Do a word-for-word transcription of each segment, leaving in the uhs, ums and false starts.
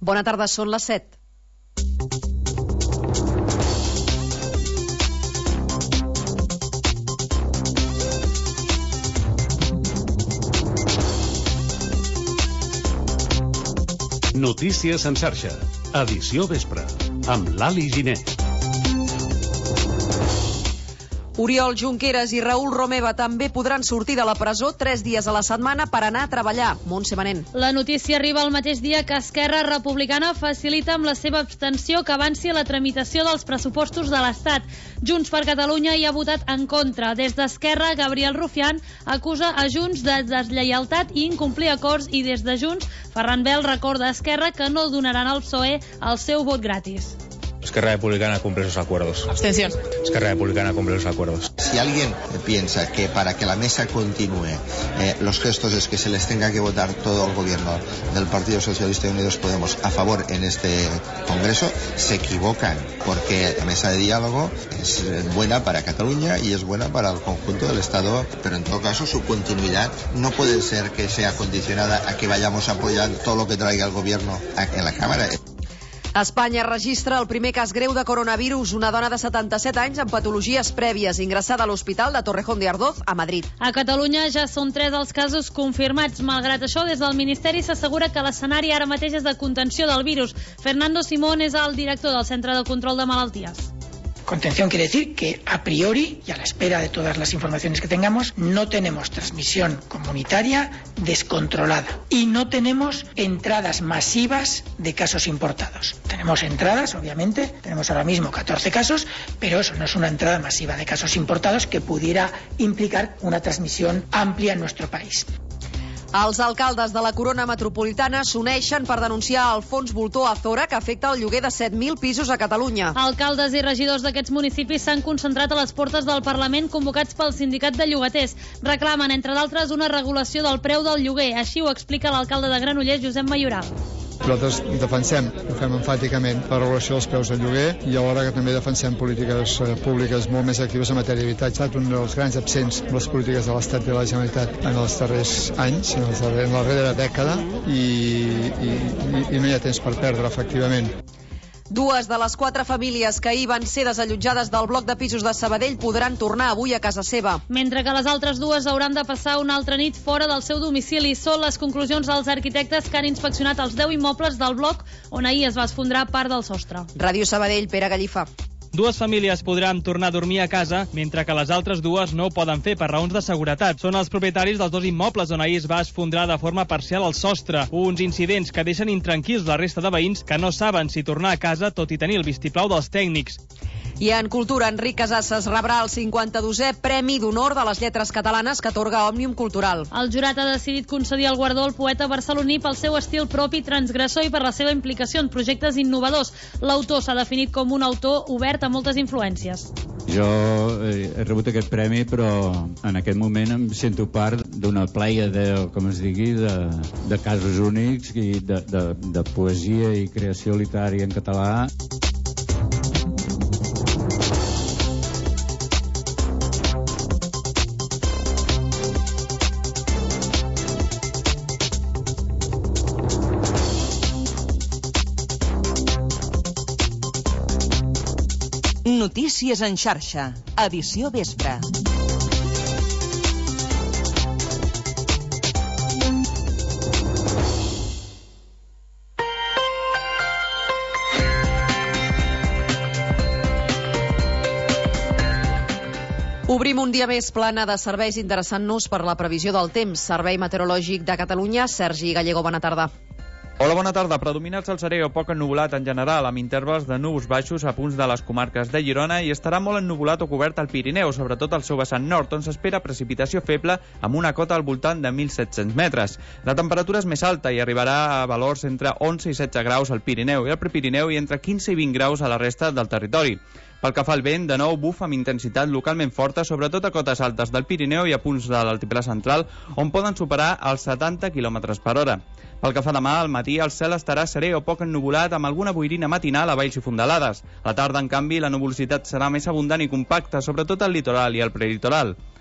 Bona tarda, són les set. Notícies en xarxa, edició vespre, amb Lali Giner. Oriol Junqueras i Raül Romeva també podran sortir de la presó tres dies a la setmana per anar a treballar. Montse Manent. La notícia arriba el mateix dia que Esquerra Republicana facilita amb la seva abstenció que avanci la tramitació dels pressupostos de l'Estat. Junts per Catalunya hi ha votat en contra. Des d'Esquerra, Gabriel Rufián acusa a Junts de deslleialtat i incomplir acords, i des de Junts, Ferran Bel recorda a Esquerra que no donaran al P S O E el seu vot gratis. Esquerra Republicana cumple sus acuerdos. Abstención. Esquerra Republicana cumple sus acuerdos. Si alguien piensa que para que la mesa continúe eh, los gestos es que se les tenga que votar todo el gobierno del Partido Socialista y Unidos Podemos a favor en este Congreso, se equivocan, porque la mesa de diálogo es buena para Cataluña y es buena para el conjunto del Estado, pero en todo caso su continuidad no puede ser que sea condicionada a que vayamos a apoyar todo lo que traiga el gobierno en la Cámara. Espanya registra el primer cas greu de coronavirus, una dona de setanta-set anys amb patologies prèvies, ingressada a l'Hospital de Torrejón de Ardoz, a Madrid. A Catalunya ja són tres els casos confirmats. Malgrat això, des del Ministeri s'assegura que l'escenari ara mateix és de contenció del virus. Fernando Simón és el director del Centre de Control de Malalties. Contención quiere decir que a priori, y a la espera de todas las informaciones que tengamos, no tenemos transmisión comunitaria descontrolada y no tenemos entradas masivas de casos importados. Tenemos entradas, obviamente, tenemos ahora mismo catorce casos, pero eso no es una entrada masiva de casos importados que pudiera implicar una transmisión amplia en nuestro país. Els alcaldes de la Corona Metropolitana s'uneixen per denunciar el fons voltor Azora que afecta el lloguer de set mil pisos a Catalunya. Alcaldes i regidors d'aquests municipis s'han concentrat a les portes del Parlament convocats pel sindicat de llogaters. Reclamen, entre d'altres, una regulació del preu del lloguer. Així ho explica l'alcalde de Granollers, Josep Mayoral. Nosaltres defensem, ho fem enfàticament, la regulació dels preus del lloguer i alhora que també defensem polítiques eh, públiques molt més actives en matèria d'habitatge. Un dels grans absents de les polítiques de l'Estat i de la Generalitat en els darrers anys, en, els darrers, en la darrera dècada, i, i, i no hi ha temps per perdre, efectivament. Dues de les quatre famílies que ahir van ser desallotjades del bloc de pisos de Sabadell podran tornar avui a casa seva. Mentre que les altres dues hauran de passar una altra nit fora del seu domicili. Són les conclusions dels arquitectes que han inspeccionat els deu immobles del bloc on ahir es va esfondrar part del sostre. Ràdio Sabadell, Pere Gallifa. Dues famílies podran tornar a dormir a casa, mentre que les altres dues no ho poden fer per raons de seguretat. Són els propietaris dels dos immobles on ahir es va esfondrar de forma parcial el sostre. Uns incidents que deixen intranquils la resta de veïns que no saben si tornar a casa tot i tenir el vistiplau dels tècnics. I en cultura, Enric Casasses rebrà el cinquanta-dosè Premi d'Honor de les Lletres Catalanes que atorga Òmnium Cultural. El jurat ha decidit concedir el guardó al poeta barceloní pel seu estil propi transgressor i per la seva implicació en projectes innovadors. L'autor s'ha definit com un autor obert a moltes influències. Jo he rebut aquest premi, però en aquest moment em sento part d'una pleia de, com es digui, de, de casos únics i de, de, de poesia i creació literària en català. Notícies en xarxa, edició vespre. Obrim un dia més plana de serveis interessant-nos per la previsió del temps. Servei Meteorològic de Catalunya, Sergi Gallego, bona tarda. Hola, bona tarda. Predominat el serè o poc ennuvolat en general, amb intervals de núvols baixos a punts de les comarques de Girona, i estarà molt ennuvolat o cobert al Pirineu, sobretot al seu vessant nord, on s'espera precipitació feble amb una cota al voltant de mil set-cents metres. La temperatura és més alta i arribarà a valors entre onze i setze graus al Pirineu i al Prepirineu i entre quinze i vint graus a la resta del territori. Pel que fa al vent, de nou bufa amb intensitat localment forta, sobretot a cotes altes del Pirineu i a punts de l'altiplà central, on poden superar els setanta quilòmetres per hora. Pel que fa demà, al matí el cel estarà serè o poc ennuvolat amb alguna boirina matinal a valls i fondalades. A la tarda, en canvi, la nuvolositat serà més abundant i compacta, sobretot al litoral i al prelitoral.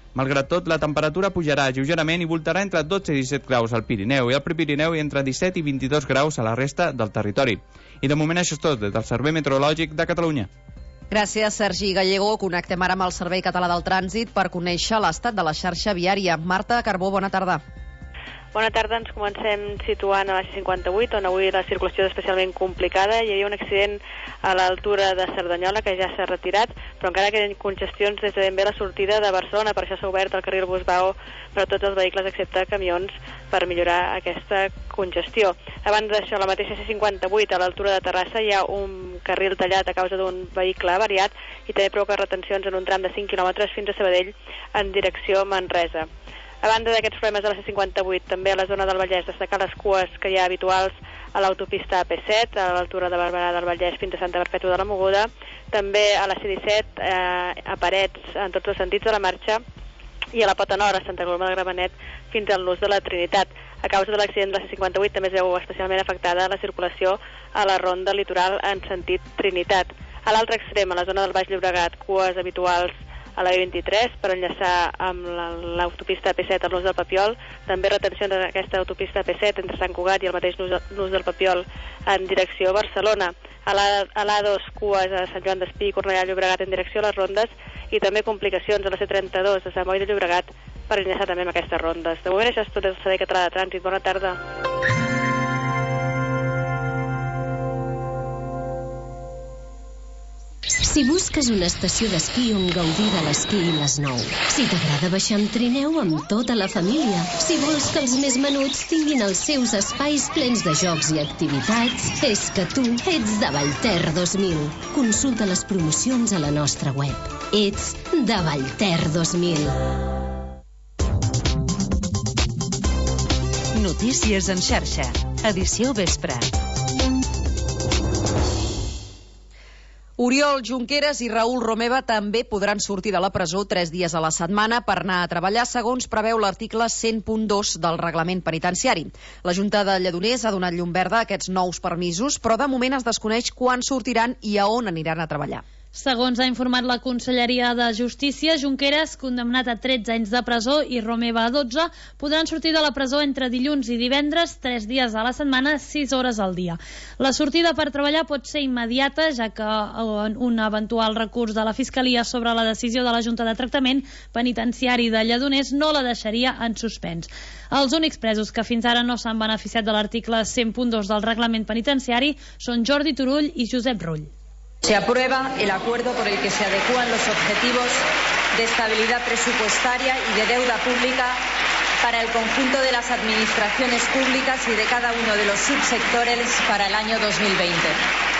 Malgrat tot, la temperatura pujarà lleugerament i voltarà entre dotze i disset graus al Pirineu i al Prepirineu i entre disset i vint-i-dos graus a la resta del territori. I de moment això és tot des del Servei Meteorològic de Catalunya. Gràcies, Sergi Gallego. Connectem ara amb el Servei Català del Trànsit per conèixer l'estat de la xarxa viària. Marta Carbó, bona tarda. Bona tarda, ens comencem situant a la C cinquanta-vuit, on avui la circulació és especialment complicada. Hi havia un accident a l'altura de Cerdanyola, que ja s'ha retirat, però encara queden congestions des de ben bé la sortida de Barcelona. Per això s'ha obert el carril Busbao per a tots els vehicles, excepte camions, per millorar aquesta congestió. A banda d'això, a la mateixa C cinquanta-vuit, a l'altura de Terrassa, hi ha un carril tallat a causa d'un vehicle avariat i també provoca retencions en un tram de cinc quilòmetres fins a Sabadell en direcció Manresa. A banda d'aquests problemes de la C cinquanta-vuit, també a la zona del Vallès, destacar les cues que hi ha habituals a l'autopista A P set, a l'altura de Barberà del Vallès fins a Santa Perpètua de la Mogoda, també a la C disset, eh, a Parets, en tots els sentits de la marxa, i a la Pota Nord, a Santa Coloma de Gramenet, fins al nus de la Trinitat. A causa de l'accident de la C cinquanta-vuit també es veu especialment afectada la circulació a la ronda litoral en sentit Trinitat. A l'altre extrem, a la zona del Baix Llobregat, cues habituals a la B vint-i-tres per enllaçar amb l'autopista A P set al nus del Papiol, també retencions en aquesta autopista A P set entre Sant Cugat i el mateix nus, nus del Papiol en direcció Barcelona. A l'A dos, cues a Sant Joan d'Espí i Cornellà Llobregat en direcció a les rondes i també complicacions a la C trenta-dos de Sant Boi de Llobregat per enllaçar també amb aquestes rondes. De moment això és tot el Servei Català de Trànsit. Bona tarda. Si busques una estació d'esquí on gaudir de l'esquí i les nou, si t'agrada baixar amb trineu amb tota la família, si vols que els més menuts tinguin els seus espais plens de jocs i activitats, és que tu ets de Vallter dos mil. Consulta les promocions a la nostra web. Ets de Vallter dos mil. Notícies en xarxa. Edició vespre. Oriol Junqueras i Raül Romeva també podran sortir de la presó tres dies a la setmana per anar a treballar, segons preveu l'article cent punt dos del reglament penitenciari. La Junta de Lledoners ha donat llum verda a aquests nous permisos, però de moment es desconeix quan sortiran i a on aniran a treballar. Segons ha informat la Conselleria de Justícia, Junqueras, condemnat a tretze anys de presó, i Romeva a dotze, podran sortir de la presó entre dilluns i divendres, tres dies a la setmana, sis hores al dia. La sortida per treballar pot ser immediata, ja que un eventual recurs de la Fiscalia sobre la decisió de la Junta de Tractament Penitenciari de Lledoners no la deixaria en suspens. Els únics presos que fins ara no s'han beneficiat de l'article cent punt dos del reglament penitenciari són Jordi Turull i Josep Rull. Se aprueba el acuerdo por el que se adecúan los objetivos de estabilidad presupuestaria y de deuda pública para el conjunto de las administraciones públicas y de cada uno de los subsectores para el año dos mil veinte.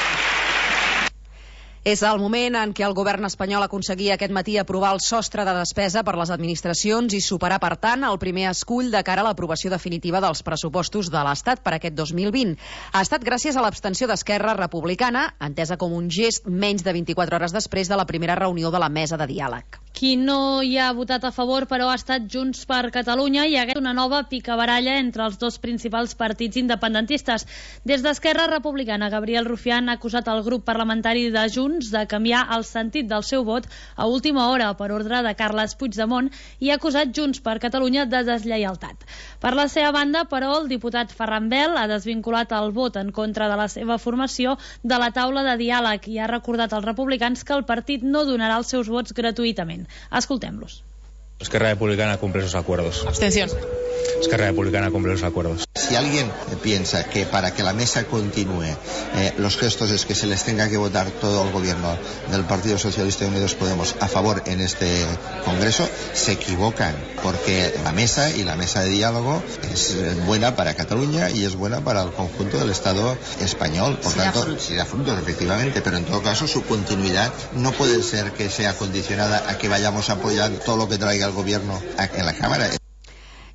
És el moment en què el govern espanyol aconseguia aquest matí aprovar el sostre de despesa per les administracions i superar, per tant, el primer escull de cara a l'aprovació definitiva dels pressupostos de l'Estat per aquest dos mil vint. Ha estat gràcies a l'abstenció d'Esquerra Republicana, entesa com un gest menys de vint-i-quatre hores després de la primera reunió de la mesa de diàleg. Qui no hi ha votat a favor, però, ha estat Junts per Catalunya i hi ha hagut una nova picabaralla entre els dos principals partits independentistes. Des d'Esquerra Republicana, Gabriel Rufián ha acusat el grup parlamentari de Junts de canviar el sentit del seu vot a última hora per ordre de Carles Puigdemont i ha acusat Junts per Catalunya de deslleialtat. Per la seva banda, però, el diputat Ferran Bel ha desvinculat el vot en contra de la seva formació de la taula de diàleg i ha recordat als republicans que el partit no donarà els seus vots gratuïtament. Escoltem-los. Esquerra Republicana cumple sus acuerdos. Abstención. Esquerra Republicana cumple los acuerdos. Si alguien piensa que para que la mesa continúe eh, los gestos es que se les tenga que votar todo el gobierno del Partido Socialista y Unidos Podemos a favor en este Congreso, se equivocan, porque la mesa y la mesa de diálogo es buena para Cataluña y es buena para el conjunto del Estado español. Por tanto, si da frutos, efectivamente, pero en todo caso su continuidad no puede ser que sea condicionada a que vayamos a apoyar todo lo que traiga el gobierno en la Cámara. I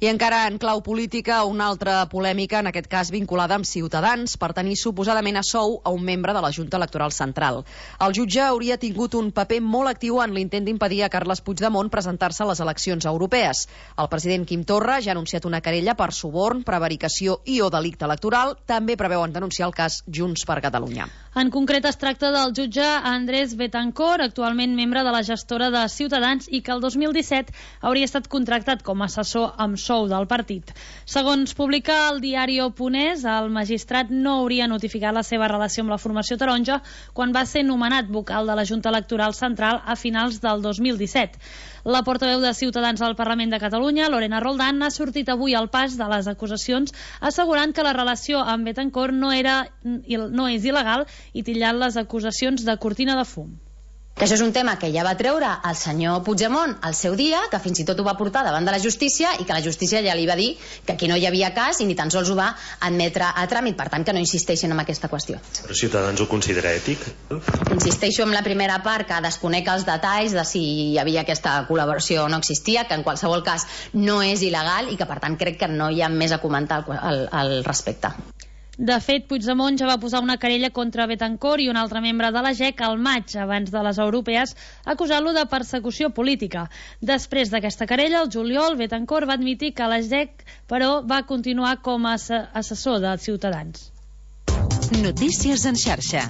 I encara en clau política, una altra polèmica, en aquest cas vinculada amb Ciutadans, per tenir suposadament a sou a un membre de la Junta Electoral Central. El jutge hauria tingut un paper molt actiu en l'intent d'impedir a Carles Puigdemont presentar-se a les eleccions europees. El president Quim Torra ja ha anunciat una querella per suborn, prevaricació i o delicte electoral. També preveuen denunciar el cas Junts per Catalunya. En concret, es tracta del jutge Andrés Betancor, actualment membre de la gestora de Ciutadans i que el dos mil disset hauria estat contractat com a assessor amb sou del partit. Segons publica el diari Oponès, el magistrat no hauria notificat la seva relació amb la formació taronja quan va ser nomenat vocal de la Junta Electoral Central a finals del dos mil disset. La portaveu de Ciutadans al Parlament de Catalunya, Lorena Roldán, ha sortit avui al pas de les acusacions assegurant que la relació amb Betancor no, era, no és il·legal i titllant les acusacions de cortina de fum. Que això és un tema que ja va treure el senyor Puigdemont al seu dia, que fins i tot ho va portar davant de la justícia i que la justícia ja li va dir que aquí no hi havia cas i ni tan sols ho va admetre a tràmit, per tant que no insisteixin en aquesta qüestió. Però Ciutadans ho considera ètic? Insisteixo en la primera part, que desconec els detalls de si hi havia aquesta col·laboració o no existia, que en qualsevol cas no és il·legal i que per tant crec que no hi ha més a comentar al, al, al respecte. De fet, Puigdemont ja va posar una querella contra Betancor i un altre membre de la G E C al maig, abans de les europees, acusant-lo de persecució política. Després d'aquesta querella, el juliol, Betancor va admitir que la G E C, però, va continuar com a assessor de Ciutadans. Notícies en xarxa.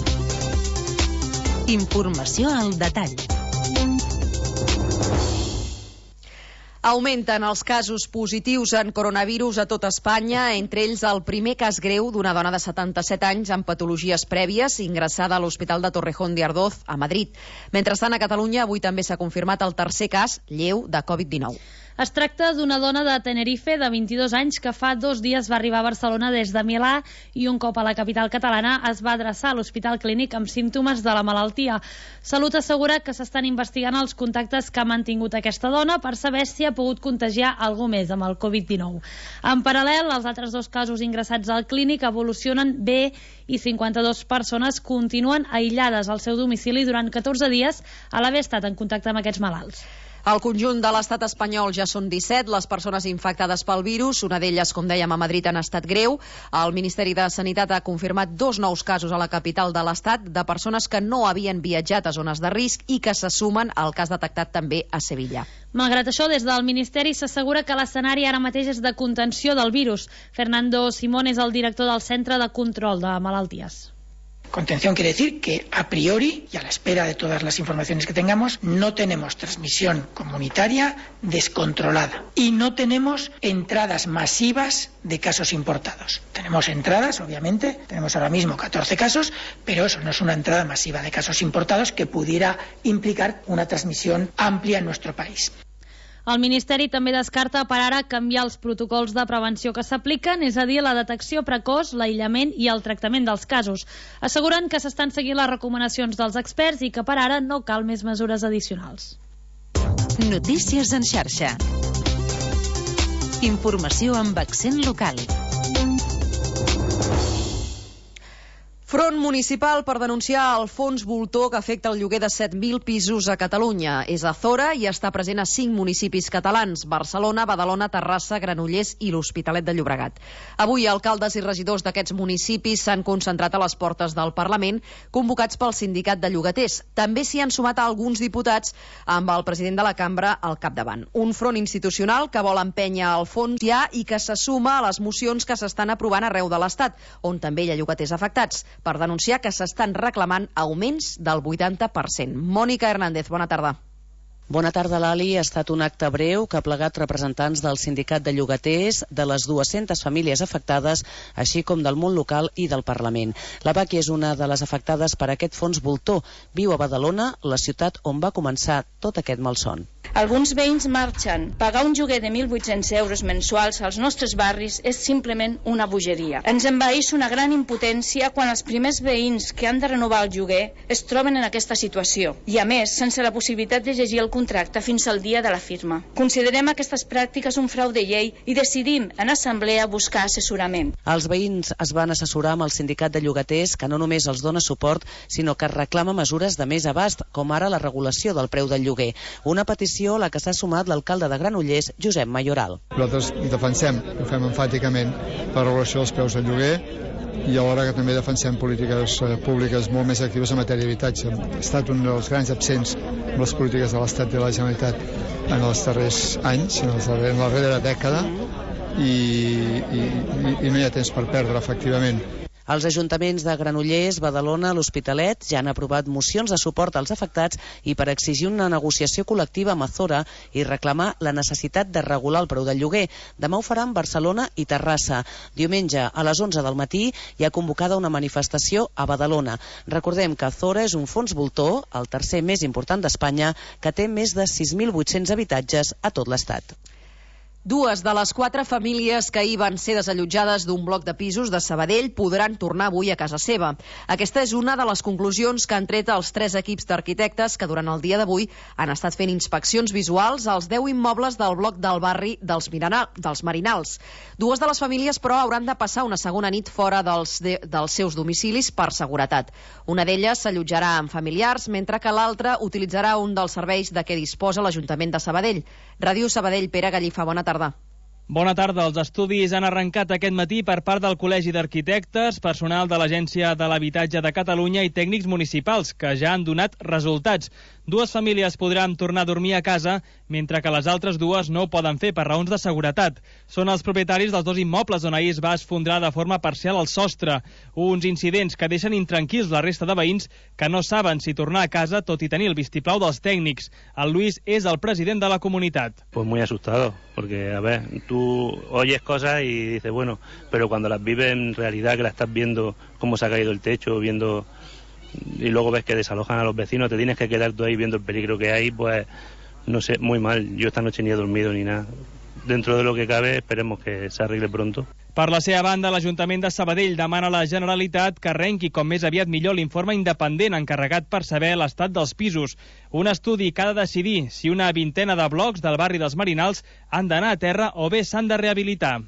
Informació al detall. Augmenten els casos positius en coronavirus a tot Espanya, entre ells el primer cas greu d'una dona de setanta-set anys amb patologies prèvies ingressada a l'Hospital de Torrejón de Ardoz, a Madrid. Mentrestant, a Catalunya avui també s'ha confirmat el tercer cas lleu de covid dinou. Es tracta d'una dona de Tenerife de vint-i-dos anys que fa dos dies va arribar a Barcelona des de Milà i un cop a la capital catalana es va adreçar a l'Hospital Clínic amb símptomes de la malaltia. Salut assegura que s'estan investigant els contactes que ha mantingut aquesta dona per saber si ha pogut contagiar algú més amb el covid dinou. En paral·lel, els altres dos casos ingressats al clínic evolucionen bé i cinquanta-dues persones continuen aïllades al seu domicili durant catorze dies a l'haver estat en contacte amb aquests malalts. Al conjunt de l'estat espanyol ja són disset les persones infectades pel virus, una d'elles, com dèiem, a Madrid en estat greu. El Ministeri de Sanitat ha confirmat dos nous casos a la capital de l'estat de persones que no havien viatjat a zones de risc i que se sumen al cas detectat també a Sevilla. Malgrat això, des del Ministeri s'assegura que l'escenari ara mateix és de contenció del virus. Fernando Simón és el director del Centre de Control de Malalties. Contención quiere decir que a priori, y a la espera de todas las informaciones que tengamos, no tenemos transmisión comunitaria descontrolada y no tenemos entradas masivas de casos importados. Tenemos entradas, obviamente, tenemos ahora mismo catorce casos, pero eso no es una entrada masiva de casos importados que pudiera implicar una transmisión amplia en nuestro país. El Ministeri també descarta per ara canviar els protocols de prevenció que s'apliquen, és a dir, la detecció precoç, l'aïllament i el tractament dels casos. Asseguren que s'estan seguint les recomanacions dels experts i que per ara no cal més mesures addicionals. Notícies en xarxa. Informació amb accent local. Front municipal per denunciar el fons voltor que afecta el lloguer de set mil pisos a Catalunya. És a Zora i està present a cinc municipis catalans: Barcelona, Badalona, Terrassa, Granollers i l'Hospitalet de Llobregat. Avui, alcaldes i regidors d'aquests municipis s'han concentrat a les portes del Parlament, convocats pel sindicat de llogaters. També s'hi han sumat alguns diputats amb el president de la cambra al capdavant. Un front institucional que vol empènyer el fons ja i que se suma a les mocions que s'estan aprovant arreu de l'Estat, on també hi ha llogaters afectats, per denunciar que s'estan reclamant augments del vuitanta per cent. Mònica Hernández, bona tarda. Bona tarda, Lali. Ha estat un acte breu que ha plegat representants del sindicat de llogaters, de les dues-centes famílies afectades, així com del món local i del Parlament. La Baqui és una de les afectades per aquest fons voltor. Viu a Badalona, la ciutat on va començar tot aquest malson. Alguns veïns marxen. Pagar un lloguer de mil vuit-cents euros mensuals als nostres barris és simplement una bogeria. Ens envaeix una gran impotència quan els primers veïns que han de renovar el lloguer es troben en aquesta situació. I a més, sense la possibilitat de llegir el contracte fins al dia de la firma. Considerem aquestes pràctiques un frau de llei i decidim en assemblea buscar assessorament. Els veïns es van assessorar amb el sindicat de llogaters, que no només els dona suport, sinó que reclama mesures de més abast, com ara la regulació del preu del lloguer. Una petició petició a la que s'ha sumat l'alcalde de Granollers, Josep Mayoral. Nosaltres defensem, ho fem enfàticament, la regulació dels preus del lloguer i alhora que també defensem polítiques eh, públiques molt més actives en matèria d'habitatge. Ha estat un dels grans absents en les polítiques de l'Estat i de la Generalitat en els darrers anys, en, els darrers, en la darrera dècada, i, i, i no hi ha temps per perdre, efectivament. Els ajuntaments de Granollers, Badalona, l'Hospitalet ja han aprovat mocions de suport als afectats i per exigir una negociació col·lectiva amb Azora i reclamar la necessitat de regular el preu del lloguer. Demà ho faran Barcelona i Terrassa. Diumenge, a les onze del matí, hi ha convocada una manifestació a Badalona. Recordem que Azora és un fons voltor, el tercer més important d'Espanya, que té més de sis mil vuit-cents habitatges a tot l'Estat. Dues de les quatre famílies que ahir van ser desallotjades d'un bloc de pisos de Sabadell podran tornar avui a casa seva. Aquesta és una de les conclusions que han tret els tres equips d'arquitectes que durant el dia d'avui han estat fent inspeccions visuals als deu immobles del bloc del barri dels, Mirana, dels Marinals. Dues de les famílies, però, hauran de passar una segona nit fora dels, de, dels seus domicilis per seguretat. Una d'elles s'allotjarà amb familiars, mentre que l'altra utilitzarà un dels serveis de què disposa l'Ajuntament de Sabadell. Ràdio Sabadell, Pere Gallifa, bona tarda. Bona tarda. Els estudis han arrencat aquest matí per part del Col·legi d'Arquitectes, personal de l'Agència de l'Habitatge de Catalunya i tècnics municipals, que ja han donat resultats. Dues famílies podran tornar a dormir a casa, mentre que les altres dues no ho poden fer per raons de seguretat. Són els propietaris dels dos immobles on ahir es va esfondrar de forma parcial el sostre. Uns incidents que deixen intranquils la resta de veïns que no saben si tornar a casa, tot i tenir el vistiplau dels tècnics. El Luis és el president de la comunitat. Pues muy asustado, porque, a ver, tú oyes cosas y dices, bueno, pero cuando las vives en realidad, que la estás viendo cómo se ha caído el techo, viendo... y luego ves que desalojan a los vecinos, te tienes que quedar tú ahí viendo el peligro que hay, pues no sé, muy mal. Yo esta noche ni he dormido ni nada. Dentro de lo que cabe, esperemos que se arregle pronto. Per la seva banda, l'Ajuntament de Sabadell demana a la Generalitat que arrenqui com més aviat millor l'informe independent encarregat per saber l'estat dels pisos. Un estudi que ha de decidir si una vintena de blocs del barri dels Marinals han d'anar a terra o bé s'han de rehabilitar.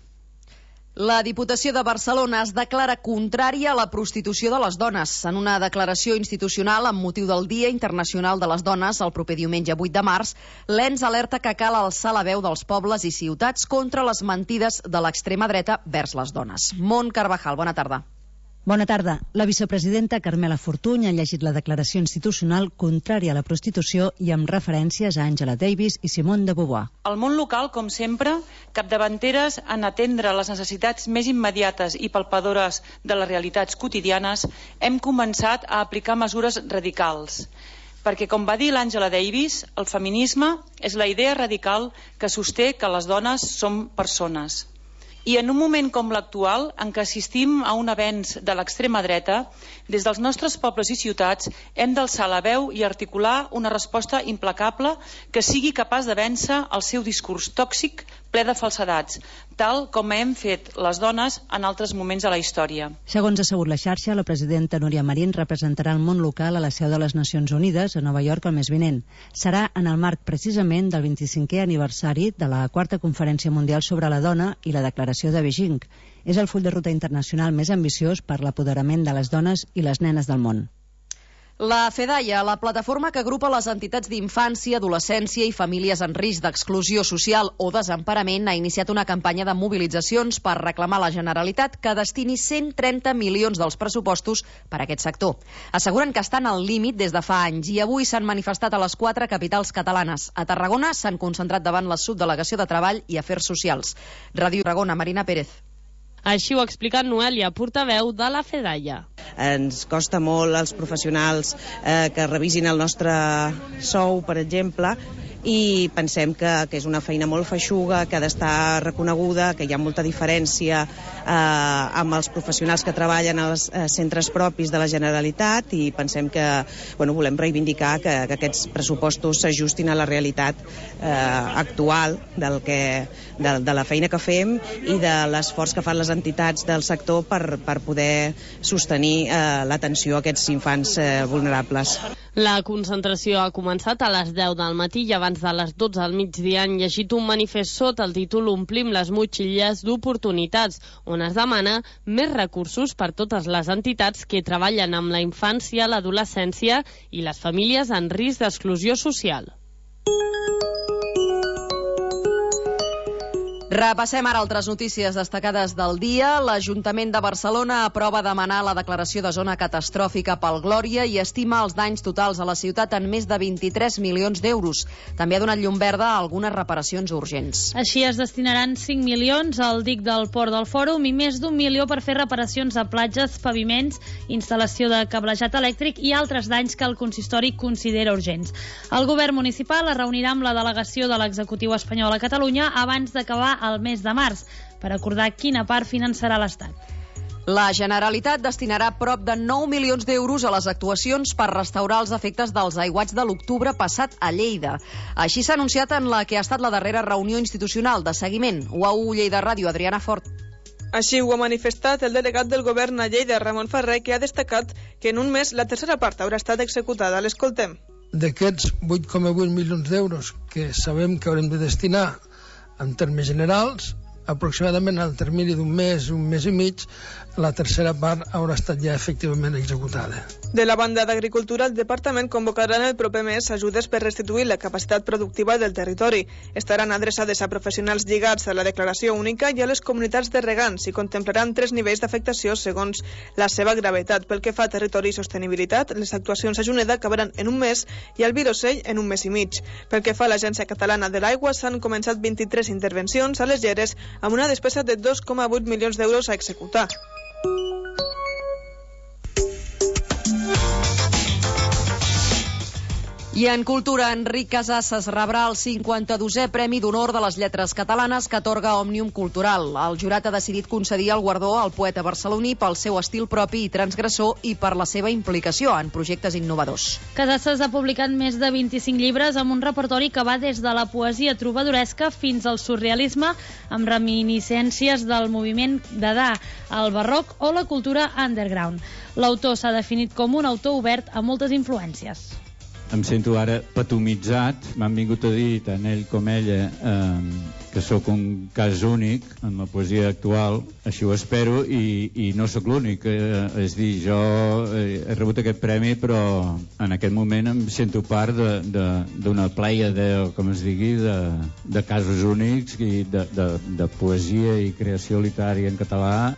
La Diputació de Barcelona es declara contrària a la prostitució de les dones. En una declaració institucional amb motiu del Dia Internacional de les Dones, el proper diumenge vuit de març, l'E N S alerta que cal alçar la veu dels pobles i ciutats contra les mentides de l'extrema dreta vers les dones. Mont Carvajal, bona tarda. Bona tarda. La vicepresidenta Carmela Fortuny ha llegit la declaració institucional contrària a la prostitució i amb referències a Angela Davis i Simone de Beauvoir. El món local, com sempre, capdavanteres en atendre les necessitats més immediates i palpadores de les realitats quotidianes, hem començat a aplicar mesures radicals. Perquè, com va dir l'Angela Davis, el feminisme és la idea radical que sosté que les dones som persones. I en un moment com l'actual, en què assistim a un avenç de l'extrema dreta, des dels nostres pobles i ciutats hem d'alçar la veu i articular una resposta implacable que sigui capaç de vèncer el seu discurs tòxic ple de falsedats, tal com hem fet les dones en altres moments de la història. Segons ha assegut la xarxa, la presidenta Núria Marín representarà el món local a la seu de les Nacions Unides a Nova York el mes vinent. Serà en el marc precisament del vint-i-cinquè aniversari de la quarta Conferència Mundial sobre la Dona i la Declaració de Beijing. És el full de ruta internacional més ambiciós per l'apoderament de les dones i les nenes del món. La FEDAIA, la plataforma que agrupa les entitats d'infància, adolescència i famílies en risc d'exclusió social o desemparament, ha iniciat una campanya de mobilitzacions per reclamar a la Generalitat que destini cent trenta milions dels pressupostos per a aquest sector. Asseguren que estan al límit des de fa anys i avui s'han manifestat a les quatre capitals catalanes. A Tarragona s'han concentrat davant la Subdelegació de Treball i Afers Socials. Ràdio Tarragona, Marina Pérez. Així ho ha explicat Noelia, portaveu de la FEDAIA. Ens costa molt als professionals eh, que revisin el nostre sou, per exemple, i pensem que, que és una feina molt feixuga, que ha d'estar reconeguda, que hi ha molta diferència eh, amb els professionals que treballen als eh, centres propis de la Generalitat i pensem que bueno, volem reivindicar que, que aquests pressupostos s'ajustin a la realitat eh, actual del que, de, de la feina que fem i de l'esforç que fan les entitats del sector per, per poder sostenir eh, l'atenció a aquests infants eh, vulnerables. La concentració ha començat a les deu del matí i abans de les dotze del migdia han llegit un manifest sota el títol Omplim les motxilles d'oportunitats, on es demana més recursos per totes les entitats que treballen amb la infància, l'adolescència i les famílies en risc d'exclusió social. Repassem ara altres notícies destacades del dia. L'Ajuntament de Barcelona aprova demanar la declaració de zona catastròfica pel Glòria i estima els danys totals a la ciutat en més de vint-i-tres milions d'euros. També ha donat llum verda a algunes reparacions urgents. Així es destinaran cinc milions al dic del Port del Fòrum i més d'un milió per fer reparacions a platges, paviments, instal·lació de cablejat elèctric i altres danys que el consistori considera urgents. El govern municipal es reunirà amb la delegació de l'executiu espanyol a Catalunya abans d'acabar el mes de març, per acordar quina part finançarà l'Estat. La Generalitat destinarà prop de nou milions d'euros a les actuacions per restaurar els efectes dels aiguats de l'octubre passat a Lleida. Així s'ha anunciat en la que ha estat la darrera reunió institucional de seguiment. U A U Lleida Ràdio, Adriana Fort. Així ho ha manifestat el delegat del govern a Lleida, Ramon Ferrer, que ha destacat que en un mes la tercera part haurà estat executada. L'escoltem. D'aquests vuit coma vuit milions d'euros que sabem que haurem de destinar en termes generals, aproximadament al termini d'un mes, un mes i mig, la tercera part haurà estat ja efectivament executada. De la banda d'Agricultura, el Departament convocarà en el proper mes ajudes per restituir la capacitat productiva del territori. Estaran adreçades a professionals lligats a la declaració única i a les comunitats de regants i contemplaran tres nivells d'afectació segons la seva gravetat. Pel que fa a territori i sostenibilitat, les actuacions a Juneda acabaran en un mes i al Virosell en un mes i mig. Pel que fa a l'Agència Catalana de l'Aigua, s'han començat vint-i-tres intervencions a les Lleres amb una despesa de dos coma vuit milions d'euros a executar. I en cultura, Enric Casasses rebrà el cinquanta-dosè Premi d'Honor de les Lletres Catalanes que atorga Òmnium Cultural. El jurat ha decidit concedir el guardó al poeta barceloní pel seu estil propi i transgressor i per la seva implicació en projectes innovadors. Casasses ha publicat més de vint-i-cinc llibres amb un repertori que va des de la poesia trobadoresca fins al surrealisme, amb reminiscències del moviment Dada, el barroc o la cultura underground. L'autor s'ha definit com un autor obert a moltes influències. Em sento ara patomitzat. M'han vingut a dir, tant ell com ella, eh, que sóc un cas únic en la poesia actual. Així ho espero, i, i no sóc l'únic. Eh, és dir, jo eh, he rebut aquest premi, però en aquest moment em sento part d'una pleia de, com es digui, de, de casos únics i de, de, de poesia i creació literària en català.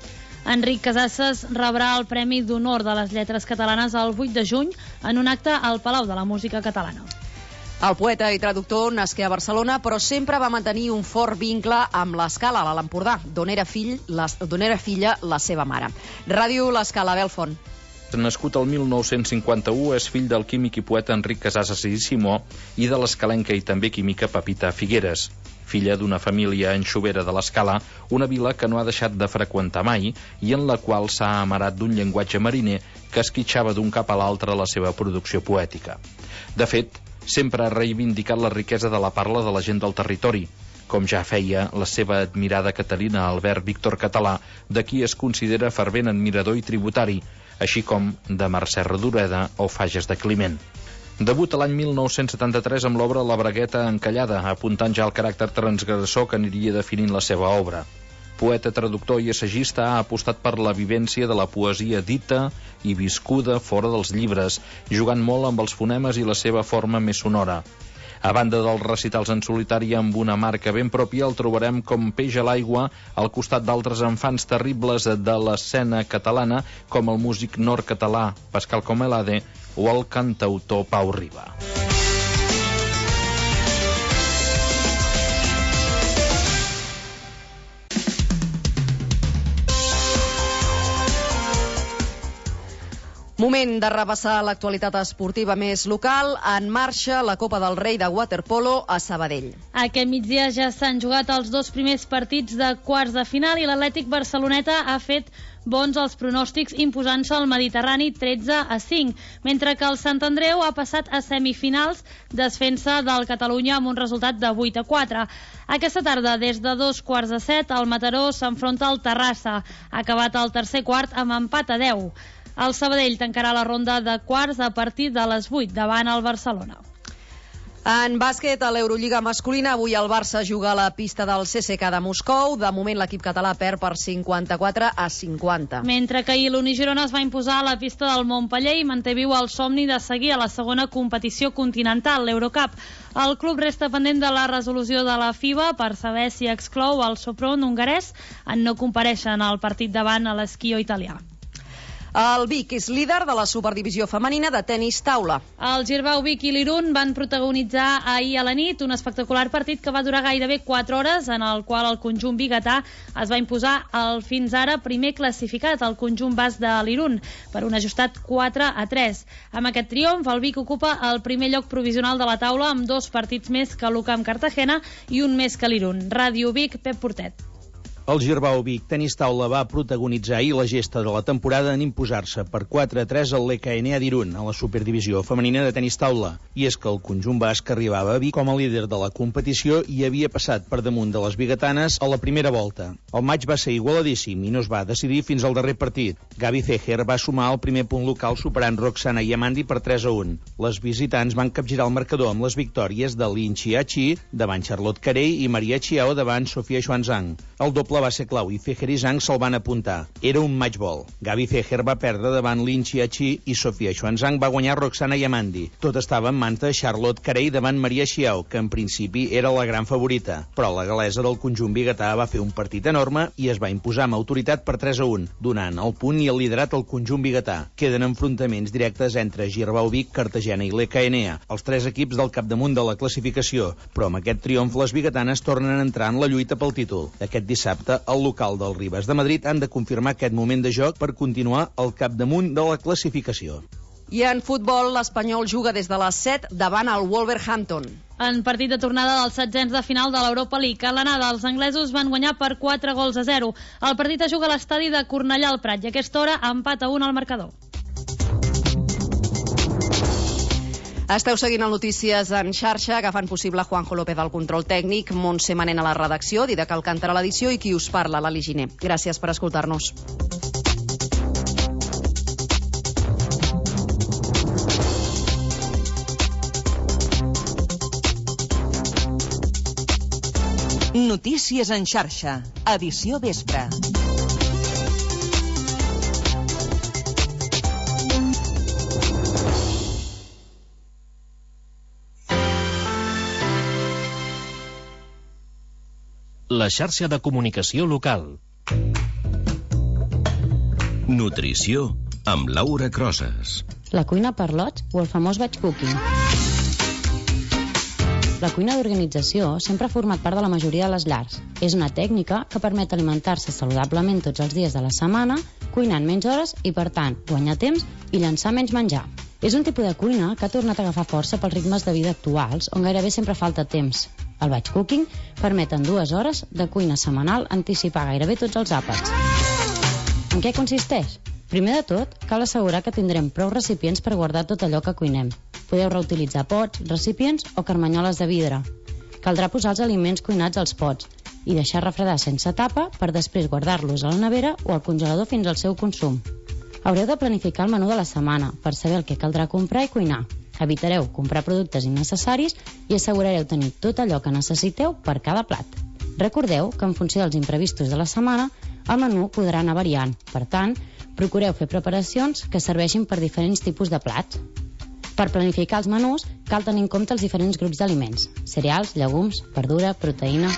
Enric Casasses rebrà el Premi d'Honor de les Lletres Catalanes el vuit de juny en un acte al Palau de la Música Catalana. El poeta i traductor nasqué a Barcelona, però sempre va mantenir un fort vincle amb l'Escala, a l'Empordà, d'on era, fill, d'on era filla la seva mare. Ràdio l'Escala, Belfont. Nascut el mil nou-cents cinquanta-u, és fill del químic i poeta Enric Casasses i Simó i de l'escalenca i també química Pepita Figueres. Filla d'una família anxovera de l'Escala, una vila que no ha deixat de freqüentar mai i en la qual s'ha amarat d'un llenguatge mariner que esquitxava d'un cap a l'altre la seva producció poètica. De fet, sempre ha reivindicat la riquesa de la parla de la gent del territori, com ja feia la seva admirada Catalina Albert Víctor Català, de qui es considera fervent admirador i tributari, així com de Mercè Rodoreda o Fages de Climent. Debuta l'any mil nou-cents setanta-tres amb l'obra La Bragueta encallada, apuntant ja el caràcter transgressor que aniria definint la seva obra. Poeta, traductor i assagista, ha apostat per la vivència de la poesia dita i viscuda fora dels llibres, jugant molt amb els fonemes i la seva forma més sonora. A banda dels recitals en solitari amb una marca ben pròpia, el trobarem com peix a l'aigua al costat d'altres enfants terribles de l'escena catalana, com el músic nord-català Pascal Comelade o el cantautor Pau Riba. Moment de repassar l'actualitat esportiva més local. En marxa la Copa del Rei de waterpolo a Sabadell. Aquest migdia ja s'han jugat els dos primers partits de quarts de final i l'Atlètic Barceloneta ha fet bons els pronòstics imposant-se al Mediterrani tretze a cinc, mentre que el Sant Andreu ha passat a semifinals desfent-se del Catalunya amb un resultat de vuit a quatre. Aquesta tarda, des de dos quarts de set, el Mataró s'enfronta al Terrassa. Ha acabat el tercer quart amb empat a deu. El Sabadell tancarà la ronda de quarts a partir de les vuit davant el Barcelona. En bàsquet, a l'Eurolliga masculina, avui el Barça juga a la pista del C S K A de Moscou. De moment, l'equip català perd per cinquanta-quatre a cinquanta. Mentre que ahir l'Uni Girona es va imposar a la pista del Montpeller i manté viu el somni de seguir a la segona competició continental, l'Eurocup. El club resta pendent de la resolució de la FIBA per saber si exclou el Sopron hongarès en no comparèixer en el partit davant a l'Schio italià. El Vic és líder de la superdivisió femenina de tenis taula. El Girbau Vic i l'Irun van protagonitzar ahir a la nit un espectacular partit que va durar gairebé quatre hores, en el qual el conjunt biguetà es va imposar el fins ara primer classificat, el conjunt basc de l'Irun, per un ajustat quatre a tres. Amb aquest triomf, el Vic ocupa el primer lloc provisional de la taula amb dos partits més que l'UCAM Cartagena i un més que l'Irun. Ràdio Vic, Pep Portet. El Girbau Vic Tenis Taula va protagonitzar ahir la gesta de la temporada en imposar-se per quatre a tres al l'E K N A d'Irun, a la superdivisió femenina de tenis taula. I és que el conjunt basc arribava a Vic com a líder de la competició i havia passat per damunt de les biguetanes a la primera volta. El maig va ser igualadíssim i no es va decidir fins al darrer partit. Gavi Cejer va sumar el primer punt local superant Roxana Yamandi per tres a un. Les visitants van capgirar el marcador amb les victòries de Lin Chia-Chi davant Charlotte Carey i Maria Chiao davant Sofia Xuanzang. El doble va ser clau i Cejer i Zhang se'l van apuntar. Era un match ball. Gavi Cejer va perdre davant Lin Chia-Chi i Sofia Xuanzang va guanyar Roxana Yamandi. Tot estava en mans de Charlotte Carey davant Maria Chiao, que en principi era la gran favorita. Però la galesa del conjunt biguetà va fer un partit enorme i es va imposar amb autoritat per tres a un, donant el punt i el liderat al conjunt biguetà. Queden enfrontaments directes entre Girbau Vic, Cartagena i l'E K N A, els tres equips del capdamunt de la classificació. Però amb aquest triomf les biguetanes tornen a entrar en la lluita pel títol. Aquest dissabte, al local del Ribes de Madrid han de confirmar aquest moment de joc per continuar al capdamunt de la classificació. I en futbol, l'Espanyol juga des de les set davant el Wolverhampton. En partit de tornada dels setzents de final de l'Europa League, a l'anada els anglesos van guanyar per quatre gols a zero. El partit es juga a l'estadi de Cornellà al Prat i a aquesta hora empat a un al marcador. Esteu seguint el Notícies en xarxa, que fan possible Juanjo López al control tècnic, Montse Manent a la redacció, Didac Alcántara a l'edició i qui us parla, Lali Giner. Gràcies per escoltar-nos. Notícies en xarxa, edició vespre. La xarxa de comunicació local. Nutrició amb Laura Crosas. La cuina per lots o el famós batch cooking. La cuina d'organització sempre ha format part de la majoria de les llars. És una tècnica que permet alimentar-se saludablement tots els dies de la setmana, cuinant menys hores i, per tant, guanyar temps i llançar menys menjar. És un tipus de cuina que ha tornat a agafar força pels ritmes de vida actuals, on gairebé sempre falta temps. El batch cooking permet en dues hores de cuina setmanal anticipar gairebé tots els àpats. En què consisteix? Primer de tot, cal assegurar que tindrem prou recipients per guardar tot allò que cuinem. Podeu reutilitzar pots, recipients o carmanyoles de vidre. Caldrà posar els aliments cuinats als pots i deixar refredar sense tapa per després guardar-los a la nevera o al congelador fins al seu consum. Haureu de planificar el menú de la setmana per saber el que caldrà comprar i cuinar. Evitareu comprar productes innecessaris i assegurareu tenir tot allò que necessiteu per cada plat. Recordeu que en funció dels imprevistos de la setmana, el menú podrà anar variant. Per tant, procureu fer preparacions que serveixin per diferents tipus de plats. Per planificar els menús, cal tenir en compte els diferents grups d'aliments: cereals, llegums, verdura, proteïna.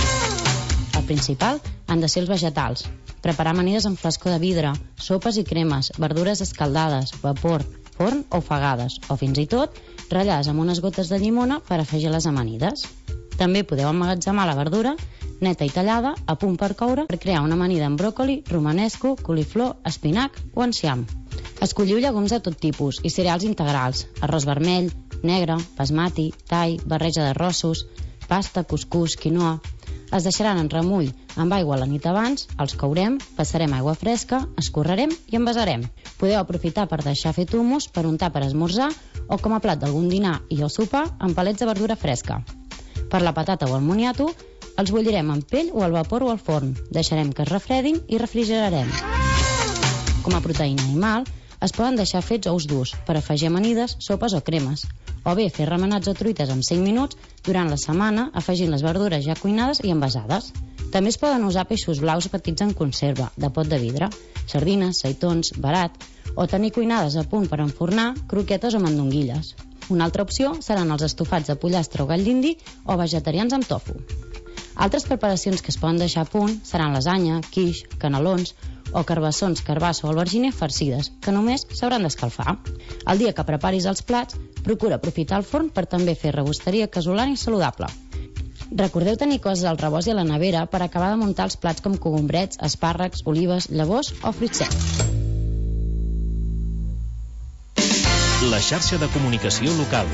El principal han de ser els vegetals. Preparar amanides en flascó de vidre, sopes i cremes, verdures escaldades, vapor, forn o ofegades, o fins i tot ratllades amb unes gotes de llimona per afegir les amanides. També podeu emmagatzemar la verdura neta i tallada, a punt per coure, per crear una amanida amb bròcoli, romanesco, coliflor, espinac o enciam. Escolliu llegums de tot tipus i cereals integrals: arròs vermell, negre, basmati, tai, barreja d'arrossos, pasta, cuscús, quinoa. Es deixaran en remull amb aigua la nit abans, els courem, passarem aigua fresca, escorrerem i envasarem. Podeu aprofitar per deixar fet hummus per untar per esmorzar o com a plat d'algun dinar i el sopar amb palets de verdura fresca. Per la patata o el moniato, els bullirem en pell o al vapor o al forn. Deixarem que es refredin i refrigerarem. Com a proteïna animal, es poden deixar fets ous durs per afegir amanides, sopes o cremes. o bé fer remenats o truites en cinc minuts durant la setmana, afegint les verdures ja cuinades i envasades. També es poden usar peixos blaus petits en conserva, de pot de vidre, sardines, seitons, verat, o tenir cuinades a punt per enfornar croquetes o mandonguilles. Una altra opció seran els estofats de pollastre o gall d'indi o vegetarians amb tofu. Altres preparacions que es poden deixar a punt seran lasanya, quiche, canelons o carbassons, carbassa o albergínia farcides, que només s'hauran d'escalfar. El dia que preparis els plats, procura aprofitar el forn per també fer rebosteria casolana i saludable. Recordeu tenir coses al rebost i a la nevera per acabar de muntar els plats com cogombrets, espàrrecs, olives, llavors o fruits secs. La xarxa de comunicació local.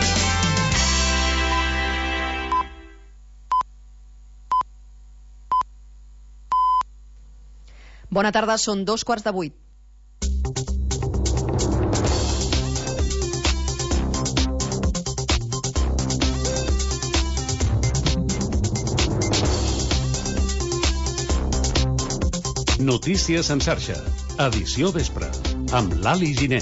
Bona tarda, són dos quarts de vuit. Notícies en xarxa. Edició vespre. Amb l'Ali Giner.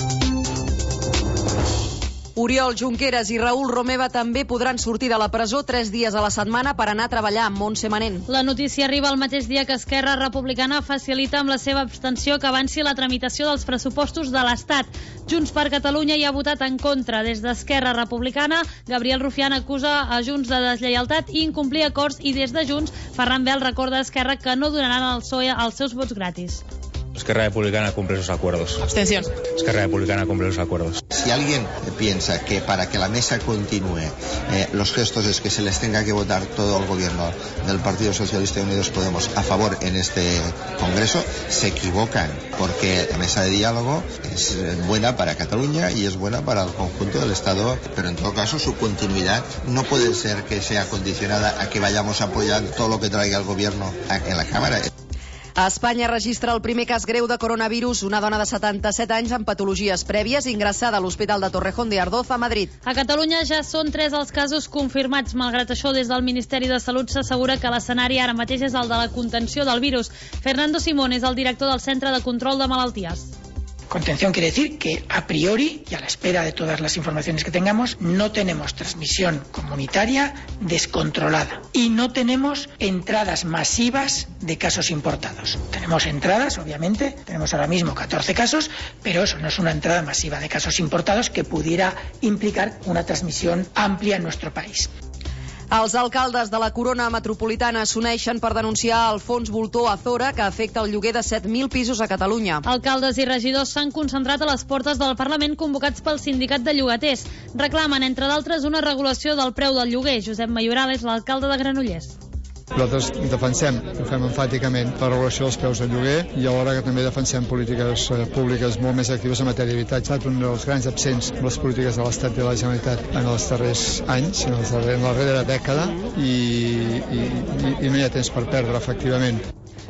Oriol Junqueras i Raül Romeva també podran sortir de la presó tres dies a la setmana per anar a treballar amb Montse Manent. La notícia arriba el mateix dia que Esquerra Republicana facilita amb la seva abstenció que avanci la tramitació dels pressupostos de l'Estat. Junts per Catalunya hi ha votat en contra. Des d'Esquerra Republicana, Gabriel Rufián acusa a Junts de deslleialtat i incomplir acords, i des de Junts, Ferran Bel recorda a Esquerra que no donaran al P S O E els seus vots gratis. Esquerra Republicana cumple sus acuerdos. Abstención. Esquerra Republicana cumple sus acuerdos. Si alguien piensa que para que la mesa continúe eh, los gestos es que se les tenga que votar todo el gobierno del Partido Socialista y Unidos Podemos a favor en este Congreso, se equivocan, porque la mesa de diálogo es buena para Cataluña y es buena para el conjunto del Estado, pero en todo caso su continuidad no puede ser que sea condicionada a que vayamos a apoyar todo lo que traiga el gobierno en la Cámara. A Espanya registra el primer cas greu de coronavirus, una dona de setanta-set anys amb patologies prèvies ingressada a l'Hospital de Torrejón de Ardoz a Madrid. A Catalunya ja són tres els casos confirmats. Malgrat això, des del Ministeri de Salut s'assegura que l'escenari ara mateix és el de la contenció del virus. Fernando Simón és el director del Centre de Control de Malalties. Contención quiere decir que a priori, y a la espera de todas las informaciones que tengamos, no tenemos transmisión comunitaria descontrolada y no tenemos entradas masivas de casos importados. Tenemos entradas, obviamente, tenemos ahora mismo catorce casos, pero eso no es una entrada masiva de casos importados que pudiera implicar una transmisión amplia en nuestro país. Els alcaldes de la corona metropolitana s'uneixen per denunciar el fons voltor Azora que afecta el lloguer de set mil pisos a Catalunya. Alcaldes i regidors s'han concentrat a les portes del Parlament convocats pel sindicat de llogaters. Reclamen, entre d'altres, una regulació del preu del lloguer. Josep Mayoral és l'alcalde de Granollers. Nosaltres defensem, ho fem enfàticament, la regulació dels preus del lloguer i alhora que també defensem polítiques eh, públiques molt més actives en matèria d'habitatge. Un dels grans absents de les polítiques de l'Estat i de la Generalitat en els darrers anys, en, els darrers, en la darrera dècada, i, i, i, i no hi ha temps per perdre, efectivament.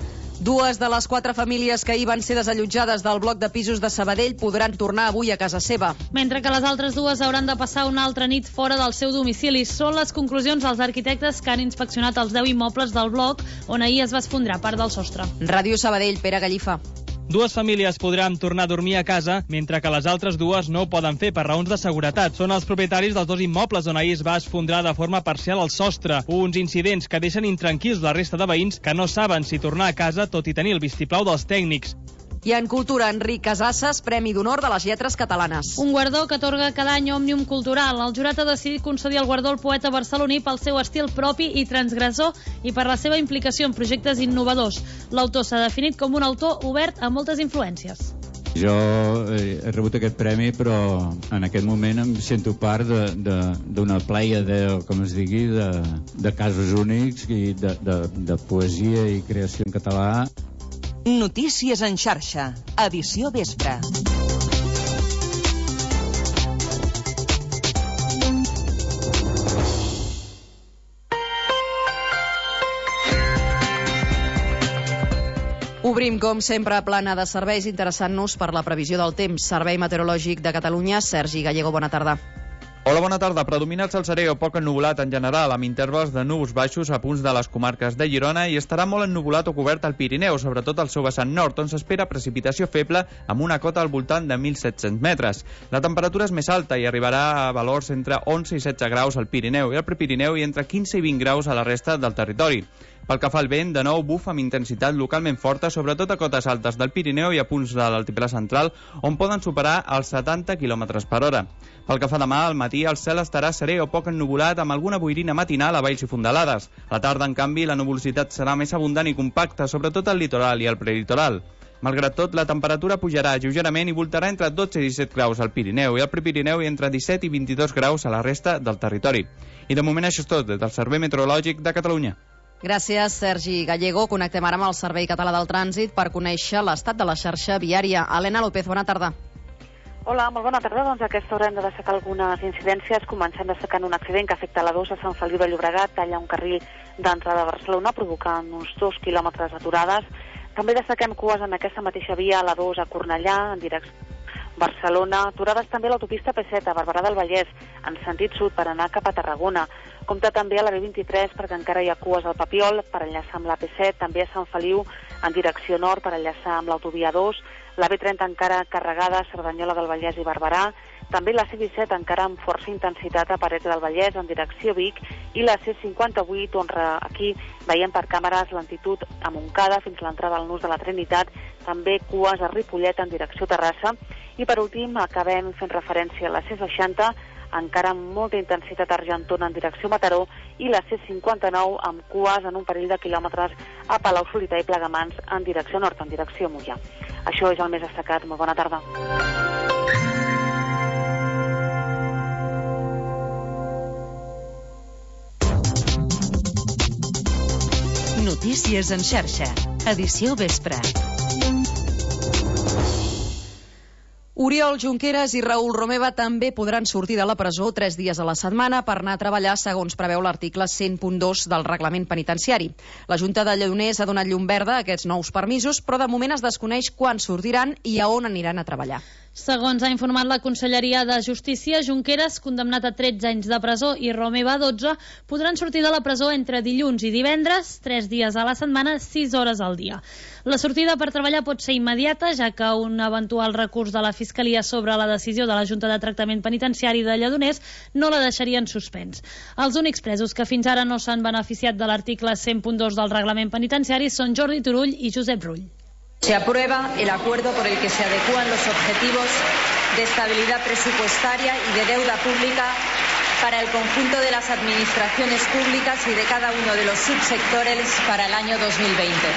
Dues de les quatre famílies que ahir van ser desallotjades del bloc de pisos de Sabadell podran tornar avui a casa seva. Mentre que les altres dues hauran de passar una altra nit fora del seu domicili. Són les conclusions dels arquitectes que han inspeccionat els deu immobles del bloc on ahir es va esfondrar part del sostre. Ràdio Sabadell, Pere Gallifa. Dues famílies podran tornar a dormir a casa, mentre que les altres dues no ho poden fer per raons de seguretat. Són els propietaris dels dos immobles on ahir es va esfondrar de forma parcial el sostre. Uns incidents que deixen intranquils la resta de veïns que no saben si tornar a casa tot i tenir el vistiplau dels tècnics. I en cultura, Enric Casasses, Premi d'Honor de les Lletres Catalanes. Un guardó que atorga cada any Òmnium Cultural. El jurat ha decidit concedir el guardó al poeta barceloní pel seu estil propi i transgressor i per la seva implicació en projectes innovadors. L'autor s'ha definit com un autor obert a moltes influències. Jo he rebut aquest premi, però en aquest moment em sento part d'una pleia de, com es digui, de, de casos únics i de, de, de poesia i creació en català. Notícies en xarxa, edició vespre. Obrim, com sempre, plana de serveis interessant-nos per la previsió del temps. Servei Meteorològic de Catalunya, Sergi Gallego, bona tarda. Hola, bona tarda. Predomina el cel serè o poc ennuvolat en general, amb intervals de núvols baixos a punts de les comarques de Girona, i estarà molt ennuvolat o cobert al Pirineu, sobretot al seu vessant nord, on s'espera precipitació feble amb una cota al voltant de mil set-cents metres. La temperatura és més alta i arribarà a valors entre onze i setze graus al Pirineu i al Prepirineu i entre quinze i vint graus a la resta del territori. Pel que fa al vent, de nou bufa amb intensitat localment forta, sobretot a cotes altes del Pirineu i a punts de l'altiplà central, on poden superar els setanta quilòmetres per hora. Pel que fa demà, al matí el cel estarà serè o poc ennuvolat amb alguna boirina matinal a valls i fondalades. A la tarda, en canvi, la nuvolositat serà més abundant i compacta, sobretot al litoral i al prelitoral. Malgrat tot, la temperatura pujarà lleugerament i voltarà entre dotze i disset graus al Pirineu i al Prepirineu i entre disset i vint-i-dos graus a la resta del territori. I de moment això és tot des del Servei Meteorològic de Catalunya. Gràcies, Sergi Gallego. Connectem ara amb el Servei Català del Trànsit per conèixer l'estat de la xarxa viària. Helena López, bona tarda. Hola, molt bona tarda. Doncs a aquesta hora hem de destacar algunes incidències. Comencem destacant un accident que afecta la dos a Sant Feliu de Llobregat, talla un carril d'entrada a Barcelona, provocant uns dos quilòmetres aturades. També destaquem cues en aquesta mateixa via, la dos a Cornellà, en direcció Barcelona, aturades també a l'autopista P set a Barberà del Vallès, en sentit sud per anar cap a Tarragona. Compta també a la B vint-i-tres perquè encara hi ha cues al Papiol per enllaçar amb la P set, també a Sant Feliu en direcció nord per enllaçar amb l'autovia dos, la B trenta encara carregada a Cerdanyola del Vallès i Barberà, també la C disset encara amb força intensitat a Parets del Vallès en direcció Vic i la C cinquanta-vuit, on aquí veiem per càmeres lentitud a Montcada fins a l'entrada al Nus de la Trinitat, també cues a Ripollet en direcció Terrassa i per últim acabem fent referència a la C seixanta encara amb molta intensitat a Argentona en direcció Mataró i la C cinquanta-nou amb cues en un parell de quilòmetres a Palau-solità i Plegamans en direcció nord, en direcció Moià. Això és el més destacat. Molt bona tarda. Notícies en xarxa. Edició vespre. Oriol Junqueras i Raül Romeva també podran sortir de la presó tres dies a la setmana per anar a treballar segons preveu l'article cent punt dos del reglament penitenciari. La Junta de Lledoners ha donat llum verda a aquests nous permisos, però de moment es desconeix quan sortiran i a on aniran a treballar. Segons ha informat la Conselleria de Justícia, Junqueras, condemnat a tretze anys de presó, i Romeva, dotze, podran sortir de la presó entre dilluns i divendres, tres dies a la setmana, sis hores al dia. La sortida per treballar pot ser immediata, ja que un eventual recurs de la Fiscalia sobre la decisió de la Junta de Tractament Penitenciari de Lledoners no la deixaria en suspens. Els únics presos que fins ara no s'han beneficiat de l'article cent punt dos del reglament penitenciari són Jordi Turull i Josep Rull. Se aprueba el acuerdo por el que se adecúan los objetivos de estabilidad presupuestaria y de deuda pública para el conjunto de las administraciones públicas y de cada uno de los subsectores para el año dos mil veinte.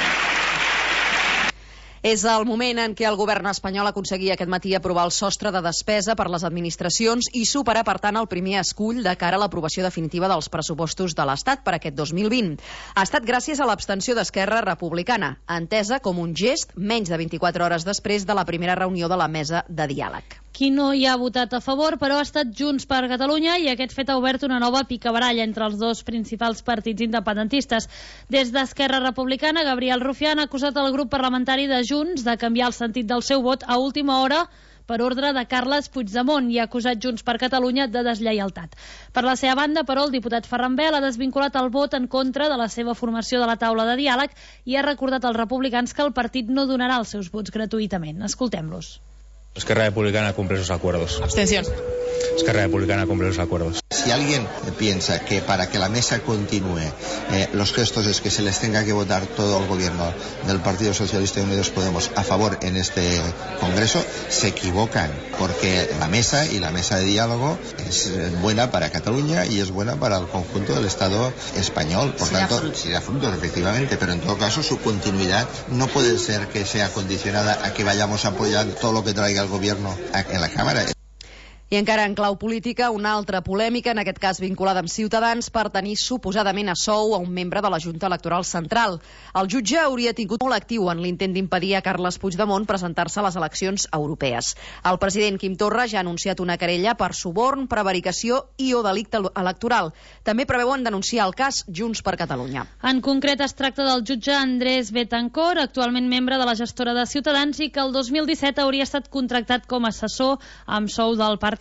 És el moment en què el govern espanyol aconseguia aquest matí aprovar el sostre de despesa per les administracions i superar, per tant, el primer escull de cara a l'aprovació definitiva dels pressupostos de l'Estat per aquest dos mil vint. Ha estat gràcies a l'abstenció d'Esquerra Republicana, entesa com un gest menys de vint-i-quatre hores després de la primera reunió de la mesa de diàleg. Qui no hi ha votat a favor, però, ha estat Junts per Catalunya, i aquest fet ha obert una nova picabaralla entre els dos principals partits independentistes. Des d'Esquerra Republicana, Gabriel Rufián ha acusat el grup parlamentari de Junts de canviar el sentit del seu vot a última hora per ordre de Carles Puigdemont i ha acusat Junts per Catalunya de deslleialtat. Per la seva banda, però, el diputat Ferran Bel ha desvinculat el vot en contra de la seva formació de la taula de diàleg i ha recordat als republicans que el partit no donarà els seus vots gratuïtament. Escoltem-los. Esquerra Republicana cumple sus acuerdos. Abstención. Esquerra Republicana cumple sus acuerdos. Si alguien piensa que para que la mesa continúe eh, los gestos es que se les tenga que votar todo el gobierno del Partido Socialista y Unidos Podemos a favor en este Congreso, se equivocan, porque la mesa y la mesa de diálogo es buena para Cataluña y es buena para el conjunto del Estado español. Por tanto, será fruto, efectivamente, pero en todo caso su continuidad no puede ser que sea condicionada a que vayamos a apoyar todo lo que traiga el gobierno en la Cámara. I encara en clau política, una altra polèmica, en aquest cas vinculada amb Ciutadans, per tenir suposadament a sou a un membre de la Junta Electoral Central. El jutge hauria tingut molt actiu en l'intent d'impedir a Carles Puigdemont presentar-se a les eleccions europees. El president Quim Torra ja ha anunciat una querella per suborn, prevaricació i o delicte electoral. També preveuen denunciar el cas Junts per Catalunya. En concret, es tracta del jutge Andrés Betancor, actualment membre de la gestora de Ciutadans i que el dos mil disset hauria estat contractat com a assessor amb sou del partit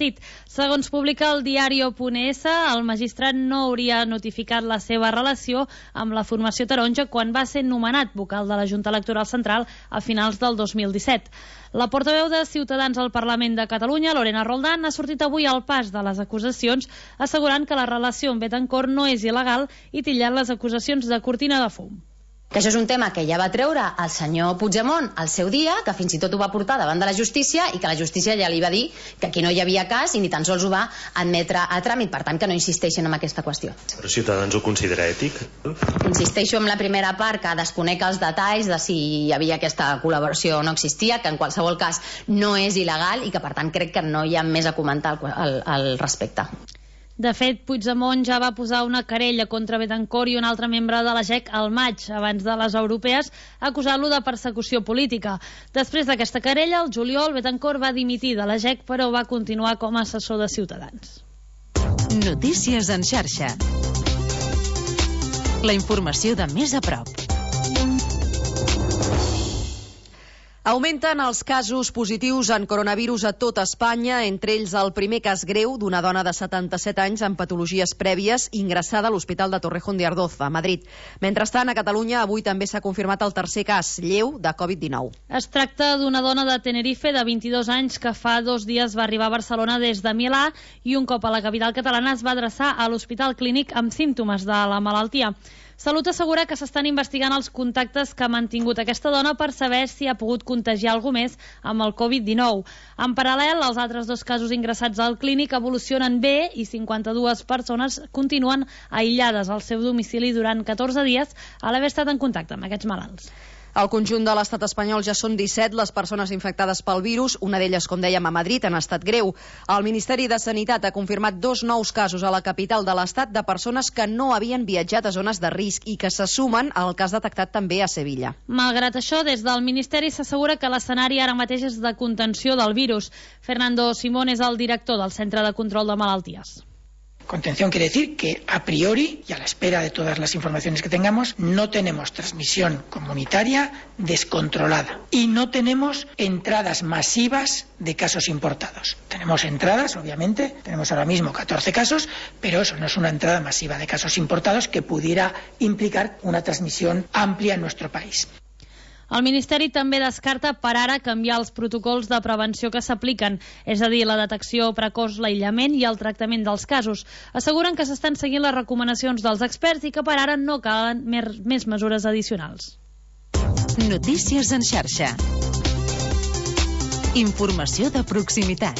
tripartit. Segons publica el diario.es, el magistrat no hauria notificat la seva relació amb la formació taronja quan va ser nomenat vocal de la Junta Electoral Central a finals del dos mil disset. La portaveu de Ciutadans al Parlament de Catalunya, Lorena Roldán, ha sortit avui al pas de les acusacions, assegurant que la relació amb Betancor no és il·legal i titllant les acusacions de cortina de fum. Que això és un tema que ja va treure el senyor Puigdemont al seu dia, que fins i tot ho va portar davant de la justícia i que la justícia ja li va dir que aquí no hi havia cas i ni tan sols ho va admetre a tràmit. Per tant, que no insisteixen en aquesta qüestió. Però Ciutadans ho considera ètic? Insisteixo en la primera part, que desconec els detalls de si hi havia aquesta col·laboració o no existia, que en qualsevol cas no és il·legal i que per tant crec que no hi ha més a comentar al, al respecte. De fet, Puigdemont ja va posar una querella contra Betancor i un altre membre de la G E C al maig, abans de les europees, acusant-lo de persecució política. Després d'aquesta querella, el juliol, Betancor va dimitir de la G E C, però va continuar com a assessor de Ciutadans. Notícies en xarxa. La informació de més a prop. Augmenten els casos positius en coronavirus a tot Espanya, entre ells el primer cas greu d'una dona de setanta-set anys amb patologies prèvies ingressada a l'Hospital de Torrejón de Ardoz, a Madrid. Mentrestant, a Catalunya avui també s'ha confirmat el tercer cas, lleu, de covid dinou. Es tracta d'una dona de Tenerife de vint-i-dos anys que fa dos dies va arribar a Barcelona des de Milà i un cop a la capital catalana es va adreçar a l'Hospital Clínic amb símptomes de la malaltia. Salut assegura que s'estan investigant els contactes que ha mantingut aquesta dona per saber si ha pogut contagiar algú més amb el covid dinou. En paral·lel, els altres dos casos ingressats al clínic evolucionen bé i cinquanta-dues persones continuen aïllades al seu domicili durant catorze dies a l'haver estat en contacte amb aquests malalts. Al conjunt de l'estat espanyol ja són disset les persones infectades pel virus, una d'elles, com dèiem, a Madrid, en estat greu. El Ministeri de Sanitat ha confirmat dos nous casos a la capital de l'estat de persones que no havien viatjat a zones de risc i que se sumen al cas detectat també a Sevilla. Malgrat això, des del Ministeri s'assegura que l'escenari ara mateix és de contenció del virus. Fernando Simón és el director del Centre de Control de Malalties. Contención quiere decir que a priori, y a la espera de todas las informaciones que tengamos, no tenemos transmisión comunitaria descontrolada y no tenemos entradas masivas de casos importados. Tenemos entradas, obviamente, tenemos ahora mismo catorce casos, pero eso no es una entrada masiva de casos importados que pudiera implicar una transmisión amplia en nuestro país. El Ministeri també descarta per ara canviar els protocols de prevenció que s'apliquen, és a dir, la detecció precoç, l'aïllament i el tractament dels casos. Asseguren que s'estan seguint les recomanacions dels experts i que per ara no calen més mesures addicionals. Notícies en xarxa. Informació de proximitat.